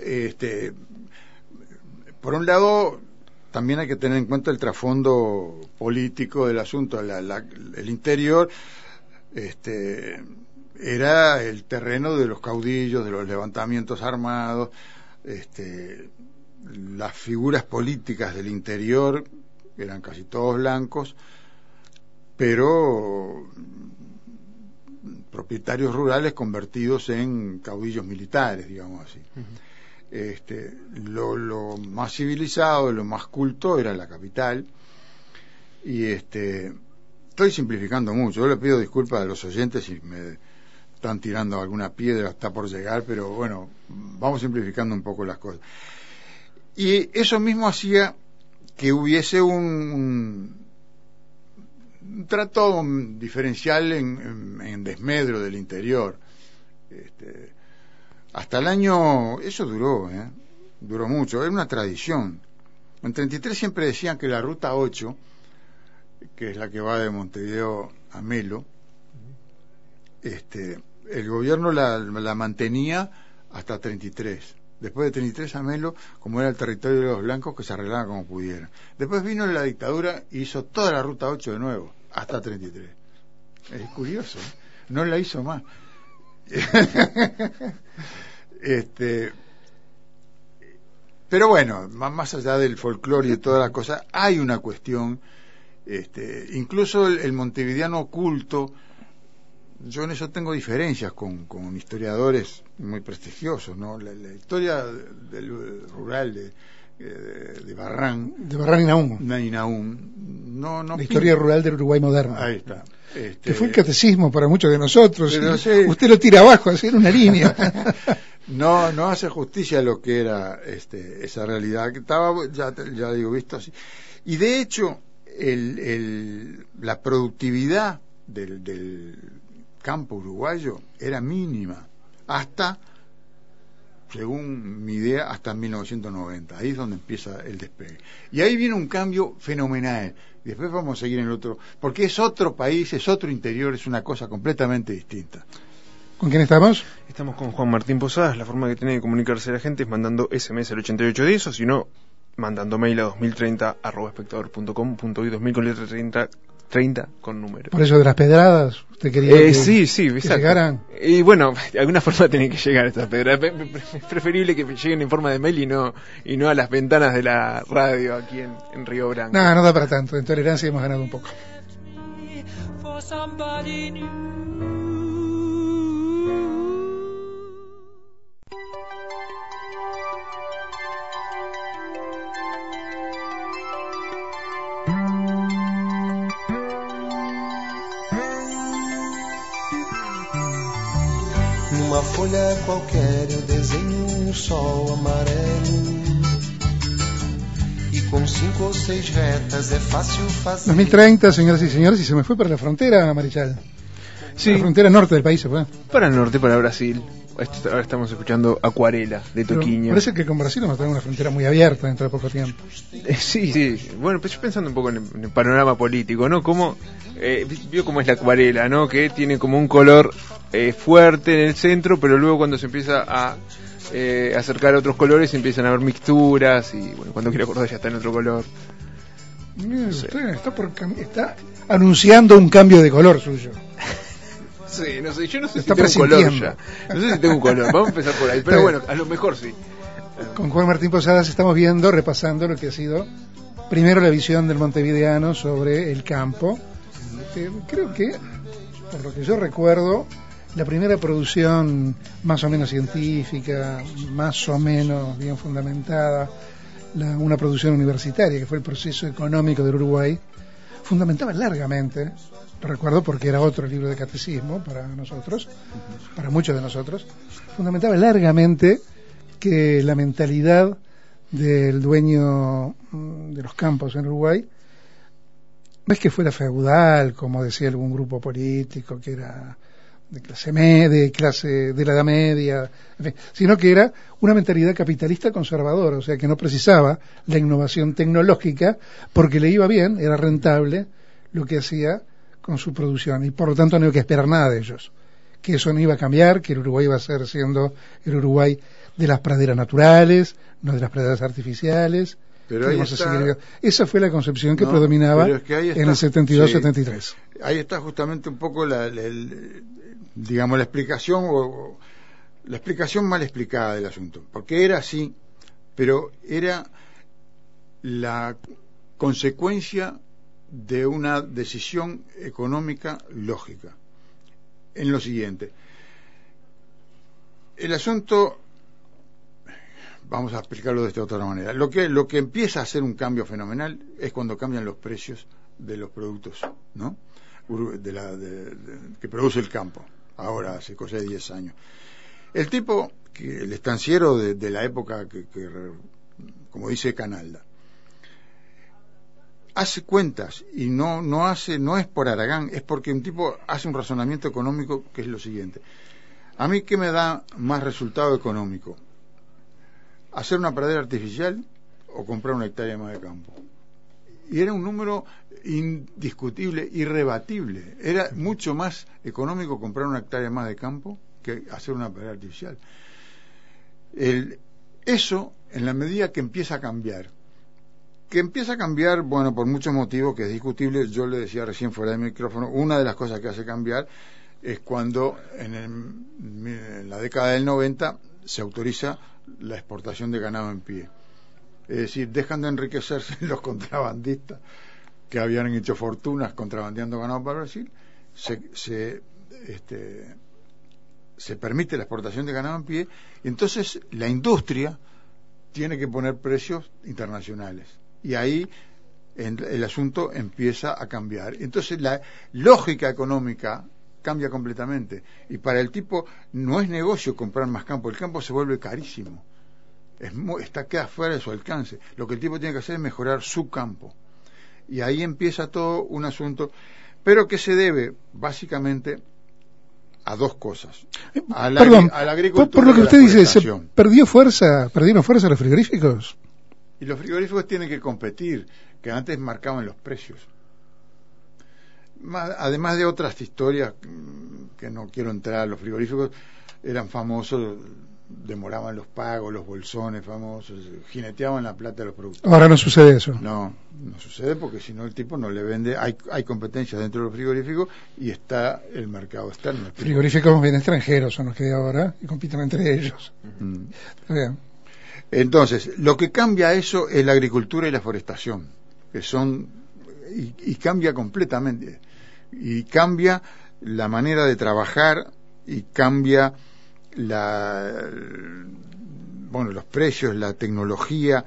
por un lado, también hay que tener en cuenta el trasfondo político del asunto. El interior era el terreno de los caudillos, de los levantamientos armados. Las figuras políticas del interior eran casi todos blancos, pero propietarios rurales convertidos en caudillos militares, digamos así. Lo más civilizado, lo más culto era la capital. Y estoy simplificando mucho. Yo le pido disculpas a los oyentes si me están tirando alguna piedra, está por llegar, pero bueno, vamos simplificando un poco las cosas. Y eso mismo hacía que hubiese un trato diferencial en desmedro del interior. Hasta el año, eso duró mucho, era una tradición. En 33 siempre decían que la ruta 8, que es la que va de Montevideo a Melo, el gobierno la mantenía hasta 33. Después de 33 a Melo, como era el territorio de los blancos, que se arreglaban como pudieran. Después vino la dictadura y hizo toda la ruta 8 de nuevo, hasta 33. Es curioso, no la hizo más. Pero bueno, más allá del folclore y de toda la cosa, hay una cuestión Incluso el montevideano oculto, yo en eso tengo diferencias con historiadores muy prestigiosos, ¿no? La historia del rural de Barrán. De Barrán y Nahum. No, la historia rural del Uruguay moderno. Ahí está. Que fue el catecismo para muchos de nosotros. Sí. Usted lo tira abajo, así en una línea. No hace justicia a lo que era esa realidad que estaba, ya digo, visto así. Y de hecho, la productividad del campo uruguayo era mínima, hasta, según mi idea, hasta 1990. Ahí es donde empieza el despegue. Y ahí viene un cambio fenomenal. Después vamos a seguir en el otro, porque es otro país, es otro interior, es una cosa completamente distinta. ¿Con quién estamos? Estamos con Juan Martín Posadas. La forma que tiene de comunicarse la gente es mandando SMS al 8810, o si no, mandando mail a 2030@espectador.com.uy, 2000 con letra 30 con número. Por eso de las pedradas, usted quería sí, que exacto. llegaran. Y bueno, de alguna forma tienen que llegar estas pedradas. Es preferible que lleguen en forma de mail y no a las ventanas de la radio aquí en Río Branco. No da para tanto. En tolerancia hemos ganado un poco. For somebody new. 'Uma folha qualquer eu desenho sol amarelo y con 5 o 6 retas es fácil fazer. 2030, señoras y señores, y se me fue para la frontera, Marichal. Sí. La frontera norte del país se fue. Para el norte, para Brasil. Ahora estamos escuchando Acuarela de Toquinho. Parece que con Brasil vamos a tener una frontera muy abierta dentro de poco tiempo. Sí. Bueno, pues yo pensando un poco en el panorama político, ¿no? Cómo vio cómo es la acuarela, ¿no? Que tiene como un color fuerte en el centro, pero luego cuando se empieza a acercar a otros colores empiezan a haber mixturas y bueno, cuando quiere acordar ya está en otro color. Mire, usted está anunciando un cambio de color suyo. Sí, no sé, yo no sé Está si tengo un color presintiendo. ya. No sé si tengo un color, vamos a empezar por ahí, pero bueno, a lo mejor sí. Con Juan Martín Posadas estamos repasando lo que ha sido primero la visión del montevideano sobre el campo. Creo que, por lo que yo recuerdo, la primera producción más o menos científica, más o menos bien fundamentada, una producción universitaria, que fue el proceso económico del Uruguay, fundamentaba largamente, lo recuerdo porque era otro libro de catecismo para nosotros, para muchos de nosotros, fundamentaba largamente que la mentalidad del dueño de los campos en Uruguay no es que fuera feudal, como decía algún grupo político, que era de clase de la edad media, en fin, sino que era una mentalidad capitalista conservadora, o sea que no precisaba la innovación tecnológica porque le iba bien, era rentable lo que hacía con su producción y por lo tanto no había que esperar nada de ellos, que eso no iba a cambiar, que el Uruguay iba a ser siendo el Uruguay de las praderas naturales, no de las praderas artificiales. Pero ahí está, esa fue la concepción que predominaba en el 72-73. Sí, ahí está justamente un poco digamos la explicación o la explicación mal explicada del asunto, porque era así, pero era la consecuencia de una decisión económica lógica en lo siguiente: el asunto, vamos a explicarlo de esta otra manera, lo que empieza a ser un cambio fenomenal es cuando cambian los precios de los productos, ¿no? Que produce el campo, ahora hace cosa de 10 años. El tipo, el estanciero de la época que como dice Canalda, hace cuentas y no es por Aragán, es porque un tipo hace un razonamiento económico que es lo siguiente: a mí ¿qué me da más resultado económico? ¿Hacer una pradera artificial o comprar una hectárea más de campo? Y era un número indiscutible, irrebatible. Era mucho más económico comprar una hectárea más de campo que hacer una pradera artificial. Eso, en la medida que empieza a cambiar, bueno, por muchos motivos que es discutible. Yo le decía recién fuera del micrófono, una de las cosas que hace cambiar es cuando en la década del 90 se autoriza la exportación de ganado en pie. Es decir, dejan de enriquecerse los contrabandistas que habían hecho fortunas contrabandeando ganado para Brasil, se permite la exportación de ganado en pie, y entonces la industria tiene que poner precios internacionales, y ahí el asunto empieza a cambiar. Entonces la lógica económica cambia completamente, y para el tipo no es negocio comprar más campo, el campo se vuelve carísimo, queda fuera de su alcance. Lo que el tipo tiene que hacer es mejorar su campo, y ahí empieza todo un asunto, pero que se debe básicamente a dos cosas. A la agricultura. Por lo que usted dice, perdieron fuerza los frigoríficos. Y los frigoríficos tienen que competir, que antes marcaban los precios. Además de otras historias que no quiero entrar, los frigoríficos eran famosos, demoraban los pagos, los bolsones famosos, jineteaban la plata de los productores. Ahora no sucede eso. No sucede, porque si no el tipo no le vende. Hay competencia dentro de los frigoríficos y está el mercado externo. Frigoríficos bien extranjeros son los que hay ahora y compiten entre ellos. Bien. Entonces, lo que cambia eso es la agricultura y la forestación, que son y cambia completamente, y cambia la manera de trabajar, y cambia los precios, la tecnología,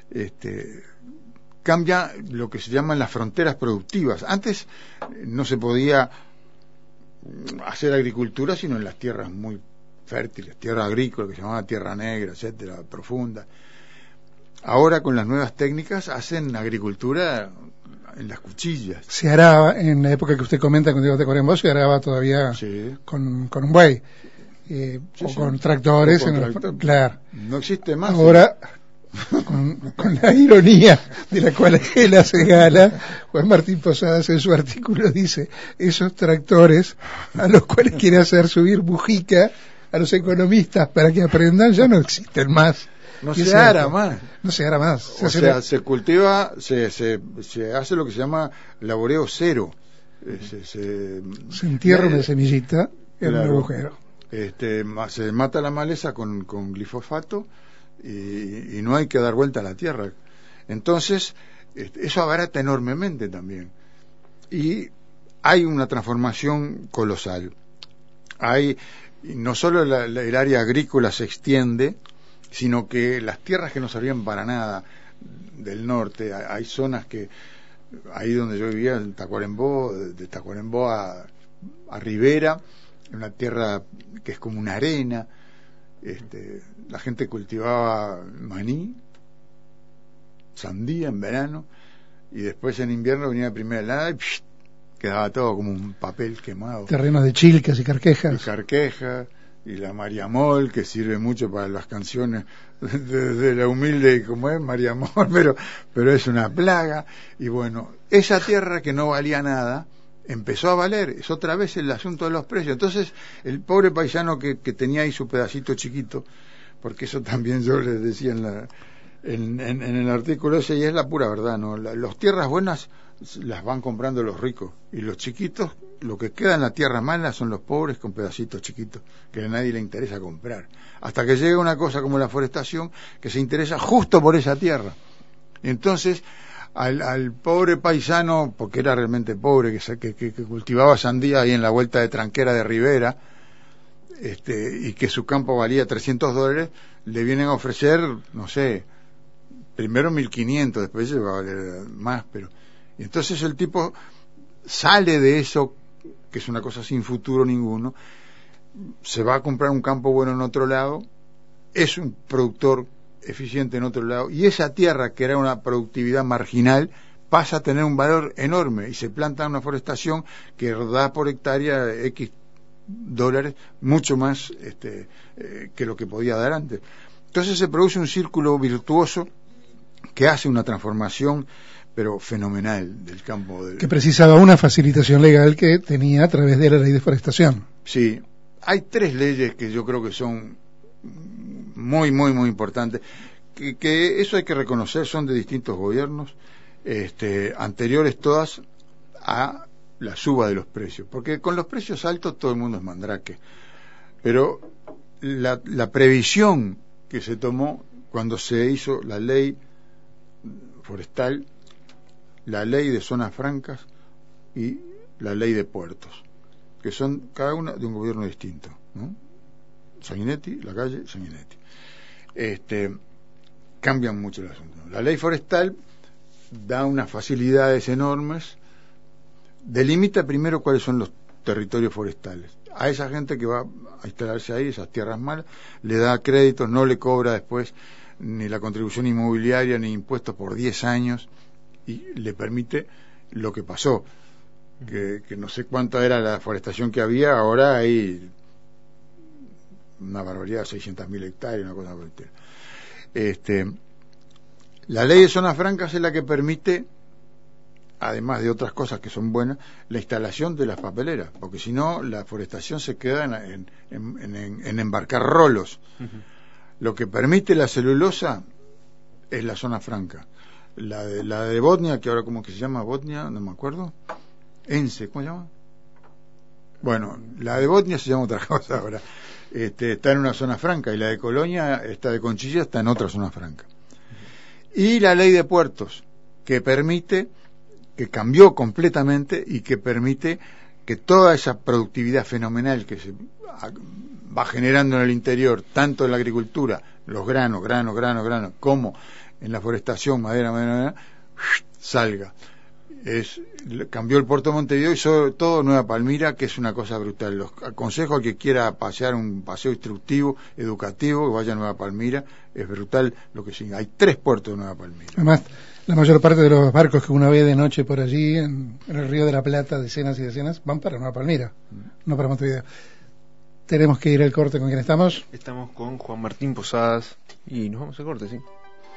cambia lo que se llaman las fronteras productivas. Antes no se podía hacer agricultura sino en las tierras muy fértiles, tierra agrícola, que se llamaba tierra negra, etcétera, profunda. Ahora con las nuevas técnicas hacen agricultura en las cuchillas. Se araba, en la época que usted comenta con Diego de Tacuarembó, se araba todavía con un buey. Con tractores, claro. No existe más. Ahora, con la ironía de la cual él hace gala, Juan Martín Posadas en su artículo dice: esos tractores a los cuales quiere hacer subir Mujica a los economistas para que aprendan ya no existen más. No se ara más. No se ara más. Se cultiva, se hace lo que se llama laboreo cero. Se entierra una semillita en un agujero. Se mata la maleza con glifosato y no hay que dar vuelta a la tierra. Entonces, eso abarata enormemente también. Y hay una transformación colosal. No solo el área agrícola se extiende, sino que las tierras que no servían para nada del norte, hay zonas que, ahí donde yo vivía, en Tacuarembó, de Tacuarembó a Rivera, una tierra que es como una arena, la gente cultivaba maní, sandía en verano, y después en invierno venía la primera helada y quedaba todo como un papel quemado. Terrenos de chilcas y carquejas. Y la mariamol, que sirve mucho para las canciones de la humilde, como es mariamol, pero es una plaga. Y bueno, esa tierra que no valía nada empezó a valer. Es otra vez el asunto de los precios. Entonces el pobre paisano que tenía ahí su pedacito chiquito, porque eso también yo les decía en el artículo ese, y es la pura verdad, ¿no? Las tierras buenas las van comprando los ricos, y los chiquitos, lo que queda en la tierra mala son los pobres con pedacitos chiquitos que a nadie le interesa comprar, hasta que llega una cosa como la forestación, que se interesa justo por esa tierra. Entonces al pobre paisano, porque era realmente pobre, que cultivaba sandía ahí en la vuelta de Tranquera de Rivera, y que su campo valía $300, le vienen a ofrecer, no sé, primero 1.500, después va a valer más, y entonces el tipo sale de eso, que es una cosa sin futuro ninguno, se va a comprar un campo bueno en otro lado, es un productor eficiente en otro lado, y esa tierra, que era una productividad marginal, pasa a tener un valor enorme, y se planta una forestación que da por hectárea X dólares, mucho más que lo que podía dar antes. Entonces se produce un círculo virtuoso que hace una transformación pero fenomenal del campo. Que precisaba una facilitación legal que tenía a través de la ley de forestación. Sí, hay 3 leyes que yo creo que son muy, muy, muy importantes, que eso hay que reconocer, son de distintos gobiernos, anteriores todas a la suba de los precios, porque con los precios altos todo el mundo es mandrake, pero la previsión que se tomó cuando se hizo la ley forestal, la ley de zonas francas y la ley de puertos, que son cada una de un gobierno distinto, ¿no? Sanguinetti, Lacalle, Sanguinetti. Cambian mucho el asunto. La ley forestal da unas facilidades enormes, delimita primero cuáles son los territorios forestales. A esa gente que va a instalarse ahí, esas tierras malas, le da créditos, no le cobra después ni la contribución inmobiliaria ni impuestos por 10 años y le permite lo que pasó, que no sé cuánta era la forestación que había, ahora hay una barbaridad, 600.000 hectáreas, una cosa por el estilo. La ley de zonas francas es la que permite, además de otras cosas que son buenas, la instalación de las papeleras, porque si no la forestación se queda en embarcar rolos. Lo que permite la celulosa es la zona franca. La de Botnia, que ahora como que se llama Botnia, no me acuerdo, Ence, ¿cómo se llama? Bueno, la de Botnia se llama otra cosa ahora. Está en una zona franca, y la de Colonia, esta de Conchilla, está en otra zona franca. Y la ley de puertos, que permite, que cambió completamente y que permite que toda esa productividad fenomenal que se va generando en el interior, tanto en la agricultura, los granos, como en la forestación, madera, salga. Cambió el puerto de Montevideo y sobre todo Nueva Palmira, que es una cosa brutal. Los aconsejo al que quiera pasear un paseo instructivo, educativo, que vaya a Nueva Palmira. Es brutal lo que sigue. Hay 3 puertos de Nueva Palmira. Además, la mayor parte de los barcos que uno ve de noche por allí, en el Río de la Plata, decenas y decenas, van para Nueva Palmira, no para Montevideo. Tenemos que ir al corte. ¿Con quién estamos? Estamos con Juan Martín Posadas y nos vamos al corte, ¿sí?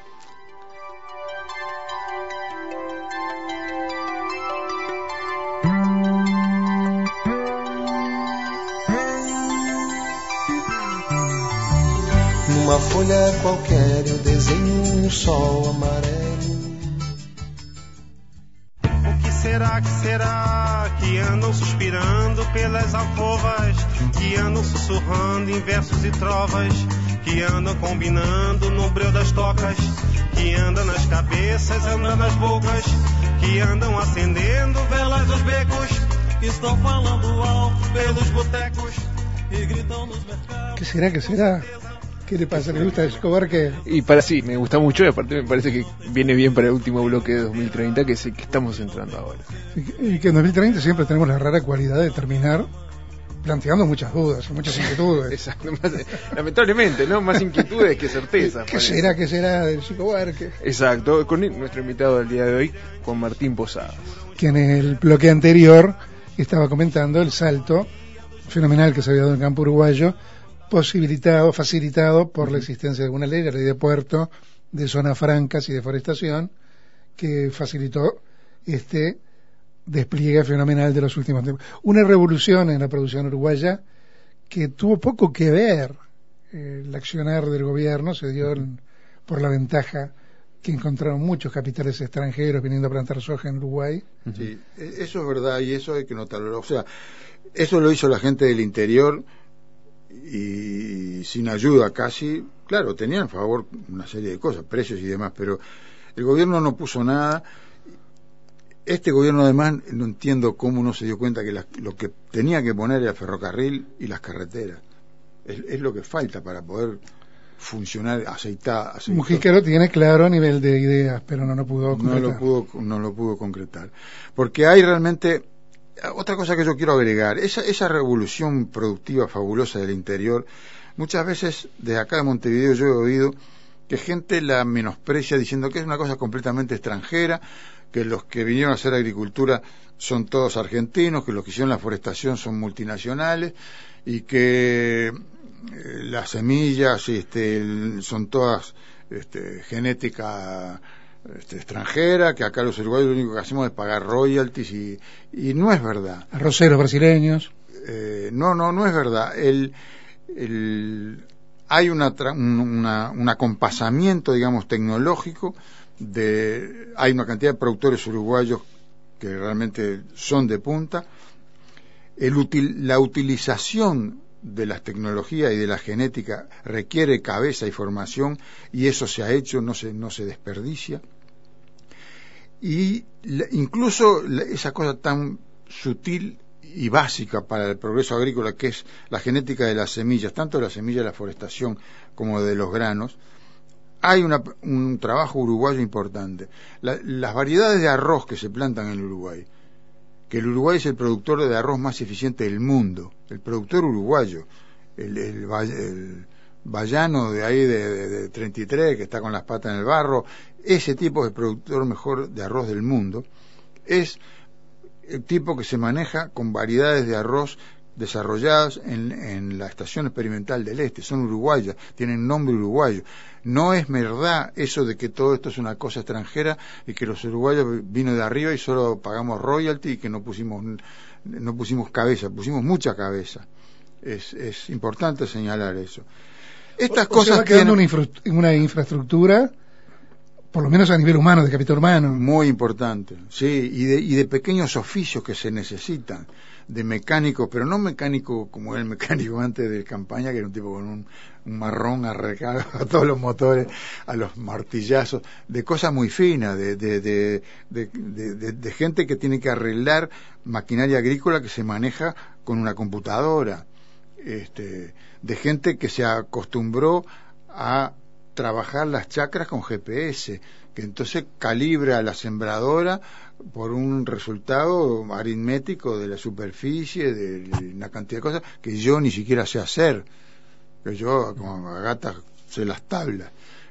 Numa folha qualquer eu desenho sol amarelo. O que será que andam suspirando pelas alcovas, que andam sussurrando em versos e trovas, que andam combinando no breu das tocas, que andam nas cabeças, andam nas bocas, que andam acendendo velas nos becos, que estão falando alto pelos botecos e gritam nos mercados. ¿Qué será? ¿Qué será? ¿Qué le pasa? ¿Le gusta Escobar? Que Y sí, me gusta mucho, y aparte me parece que viene bien para el último bloque de 2030, que es el que estamos entrando ahora. y que en 2030 siempre tenemos la rara cualidad de terminar planteando muchas dudas, muchas inquietudes. Exacto, lamentablemente, ¿no? Más inquietudes que certezas. ¿Qué será del Escobar? Exacto, con nuestro invitado del día de hoy, Juan Martín Posadas. Que en el bloque anterior estaba comentando el salto fenomenal que se había dado en el campo uruguayo, facilitado por la existencia de una ley, la ley de puerto, de zonas francas y de forestación, que facilitó este despliegue fenomenal de los últimos tiempos. Una revolución en la producción uruguaya que tuvo poco que ver. El accionar del gobierno se dio por la ventaja que encontraron muchos capitales extranjeros viniendo a plantar soja en Uruguay. Sí, eso es verdad, y eso hay que notarlo. O sea, eso lo hizo la gente del interior y sin ayuda casi. Claro, tenían a favor una serie de cosas, precios y demás, pero el gobierno no puso nada. Este gobierno además no entiendo cómo no se dio cuenta que lo que tenía que poner era el ferrocarril y las carreteras. Es lo que falta para poder funcionar, aceitar. Mujiquero tiene claro a nivel de ideas, pero no lo pudo concretar. No lo pudo concretar, porque hay realmente otra cosa que yo quiero agregar. Esa revolución productiva fabulosa del interior, muchas veces desde acá de Montevideo yo he oído que gente la menosprecia diciendo que es una cosa completamente extranjera, que los que vinieron a hacer agricultura son todos argentinos, que los que hicieron la forestación son multinacionales y que las semillas son todas genética extranjera, que acá los uruguayos lo único que hacemos es pagar royalties y no es verdad. Arroceros brasileños. No es verdad. Hay un acompasamiento, digamos, tecnológico. Hay una cantidad de productores uruguayos que realmente son de punta. La utilización de las tecnologías y de la genética requiere cabeza y formación, y eso se ha hecho, no se desperdicia. Y incluso esa cosa tan sutil y básica para el progreso agrícola, que es la genética de las semillas, tanto de la semilla de la forestación como de los granos, hay un trabajo uruguayo importante. Las variedades de arroz que se plantan en el Uruguay, que el Uruguay es el productor de arroz más eficiente del mundo, el productor uruguayo, el vallano de ahí de 33, que está con las patas en el barro, ese tipo de productor mejor de arroz del mundo, es el tipo que se maneja con variedades de arroz desarrolladas en la Estación Experimental del Este, son uruguayas, tienen nombre uruguayo. No es verdad eso de que todo esto es una cosa extranjera y que los uruguayos vino de arriba y solo pagamos royalty y que no pusimos cabeza, pusimos mucha cabeza. Es importante señalar eso. Estas cosas va quedando una infraestructura, por lo menos a nivel humano, de capital humano. Muy importante, sí, y de pequeños oficios que se necesitan, de mecánicos, pero no mecánico como el mecánico antes de campaña, que era un tipo con un marrón arreglado a todos los motores, a los martillazos, de cosas muy finas, de gente que tiene que arreglar maquinaria agrícola que se maneja con una computadora, de gente que se acostumbró a trabajar las chacras con GPS, que entonces calibra la sembradora por un resultado aritmético de la superficie, de una cantidad de cosas que yo ni siquiera sé hacer, que yo como gata sé las tablas.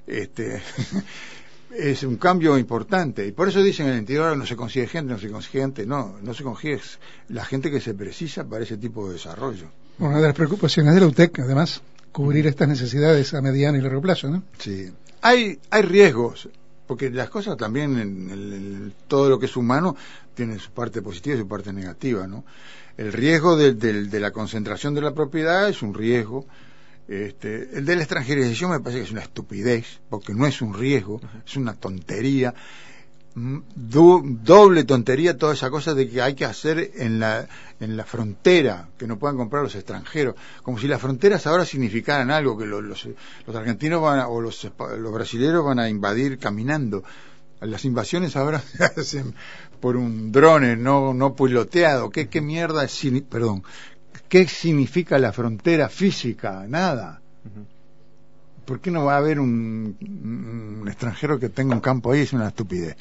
Es un cambio importante, y por eso dicen en el interior no se consigue gente, no se consigue la gente que se precisa para ese tipo de desarrollo. Una de las preocupaciones de la UTEC, además, cubrir estas necesidades a mediano y largo plazo, ¿no? Sí. Hay riesgos, porque las cosas también, en todo lo que es humano, tienen su parte positiva y su parte negativa, ¿no? El riesgo de la concentración de la propiedad es un riesgo. El de la extranjerización me parece que es una estupidez, porque no es un riesgo, es una tontería. Doble tontería toda esa cosa de que hay que hacer en la frontera, que no puedan comprar los extranjeros, como si las fronteras ahora significaran algo, que los argentinos o los brasileños van a invadir caminando. Las invasiones ahora se hacen por un drone no piloteado. ¿Qué mierda es? Perdón, ¿qué significa la frontera física? Nada. ¿Por qué no va a haber un extranjero que tenga un campo ahí? Es una estupidez.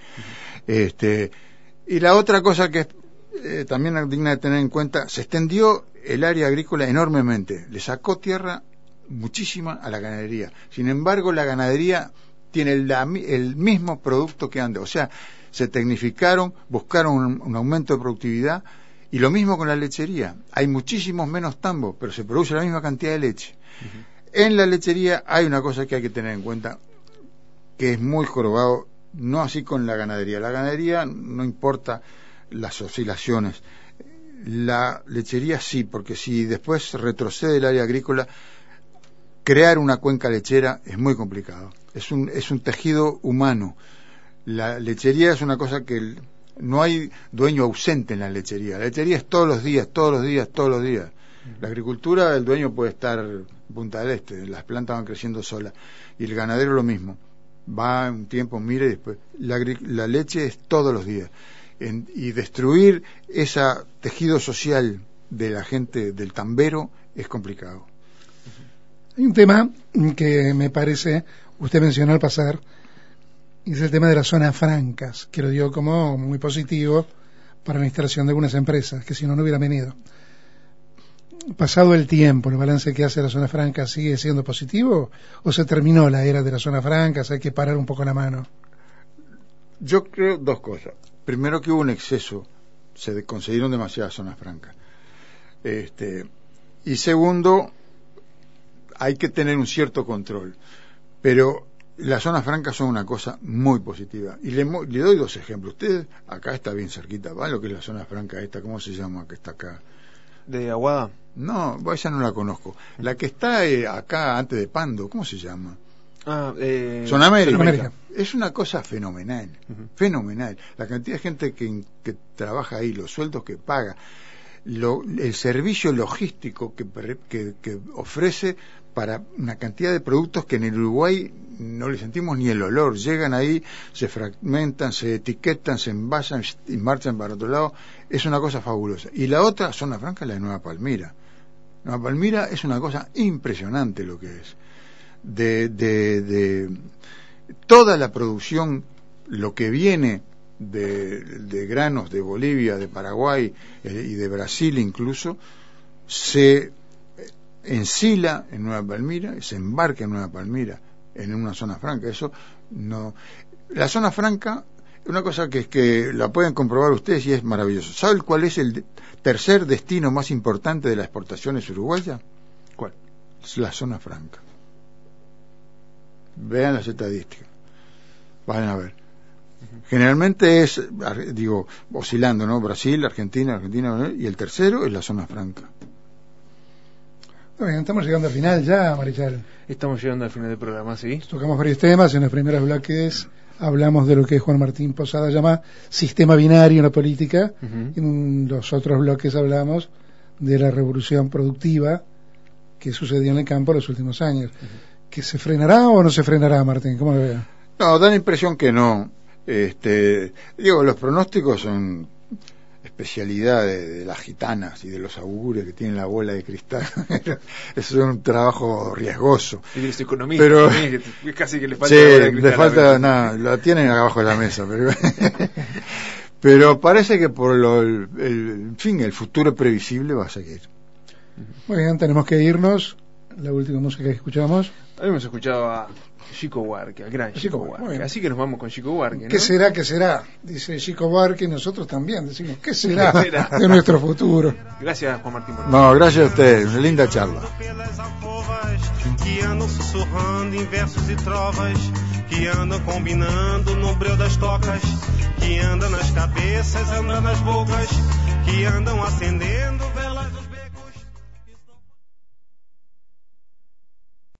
Y la otra cosa que es también digna de tener en cuenta, se extendió el área agrícola enormemente, le sacó tierra muchísima a la ganadería. Sin embargo, la ganadería tiene el mismo producto que antes, o sea, se tecnificaron, buscaron un aumento de productividad, y lo mismo con la lechería. Hay muchísimos menos tambos, pero se produce la misma cantidad de leche. En la lechería hay una cosa que hay que tener en cuenta, que es muy jorobado, no así con la ganadería. La ganadería no importa las oscilaciones. La lechería sí, porque si después retrocede el área agrícola, crear una cuenca lechera es muy complicado. Es un tejido humano. La lechería es una cosa que no hay dueño ausente en la lechería. La lechería es todos los días. La agricultura, el dueño puede estar en Punta del Este, las plantas van creciendo solas, y el ganadero lo mismo, va un tiempo, mira, y después la leche es todos los días, y destruir ese tejido social de la gente del tambero es complicado. Hay un tema que me parece, usted mencionó al pasar, y es el tema de las zonas francas, que lo dio como muy positivo para la instalación de algunas empresas, que si no hubieran venido. Pasado el tiempo, ¿el balance que hace la zona franca sigue siendo positivo o se terminó la era de las zonas francas? Hay que parar un poco la mano. Yo creo dos cosas. Primero, que hubo un exceso, se concedieron demasiadas zonas francas. Y segundo, hay que tener un cierto control. Pero las zonas francas son una cosa muy positiva. Y le doy dos ejemplos. Usted acá está bien cerquita, ¿va? Lo que es la zona franca esta, ¿cómo se llama? Que está acá. ¿De Aguada? No, esa no la conozco. La que está acá antes de Pando, ¿cómo se llama? Zona América. Es una cosa fenomenal, fenomenal. La cantidad de gente que trabaja ahí, los sueldos que paga, el servicio logístico que ofrece para una cantidad de productos que en el Uruguay no le sentimos ni el olor. Llegan ahí, se fragmentan, se etiquetan, se envasan y marchan para otro lado. Es una cosa fabulosa. Y la otra zona franca es la de Nueva Palmira. Nueva Palmira es una cosa impresionante lo que es. De toda la producción, lo que viene de granos de Bolivia, de Paraguay y de Brasil incluso, se ensila en Nueva Palmira, se embarca en Nueva Palmira, en una zona franca. Eso no. La zona franca, una cosa que la pueden comprobar ustedes y es maravilloso. ¿Saben cuál es el tercer destino más importante de las exportaciones uruguayas? ¿Cuál? Es la zona franca. Vean las estadísticas, van a ver. Generalmente es, digo, oscilando, ¿no? Brasil, Argentina, y el tercero es la zona franca. Bueno, estamos llegando al final ya, Marichal. Estamos llegando al final del programa, ¿sí? Tocamos varios temas. En los primeros bloques hablamos de lo que Juan Martín Posada llama sistema binario en la política. En los otros bloques hablamos de la revolución productiva que sucedió en el campo en los últimos años. ¿Que se frenará o no se frenará, Martín? ¿Cómo lo ve? No, da la impresión que no. Digo, los pronósticos son especialidad de las gitanas y de los augures que tienen la bola de cristal. Es un trabajo riesgoso. Y de los economistas, pero que casi que le falta sí, la bola de cristal. Le falta nada, la tienen abajo de la mesa, pero parece que por en fin, el futuro previsible va a seguir. Muy bien, tenemos que irnos. La última música que escuchamos. Habíamos escuchado a Chico Buarque, al gran Chico Buarque. Así que nos vamos con Chico Buarque, ¿no? ¿Qué será, qué será? Dice Chico Buarque, y nosotros también decimos, ¿qué será de nuestro futuro? Gracias, Juan Martín. No, gracias a ustedes, una linda charla. Que andam sussurrando em versos e trovas, que andam combinando no breu das tocas, que andam nas cabeças, andam nas bocas, que andam acendendo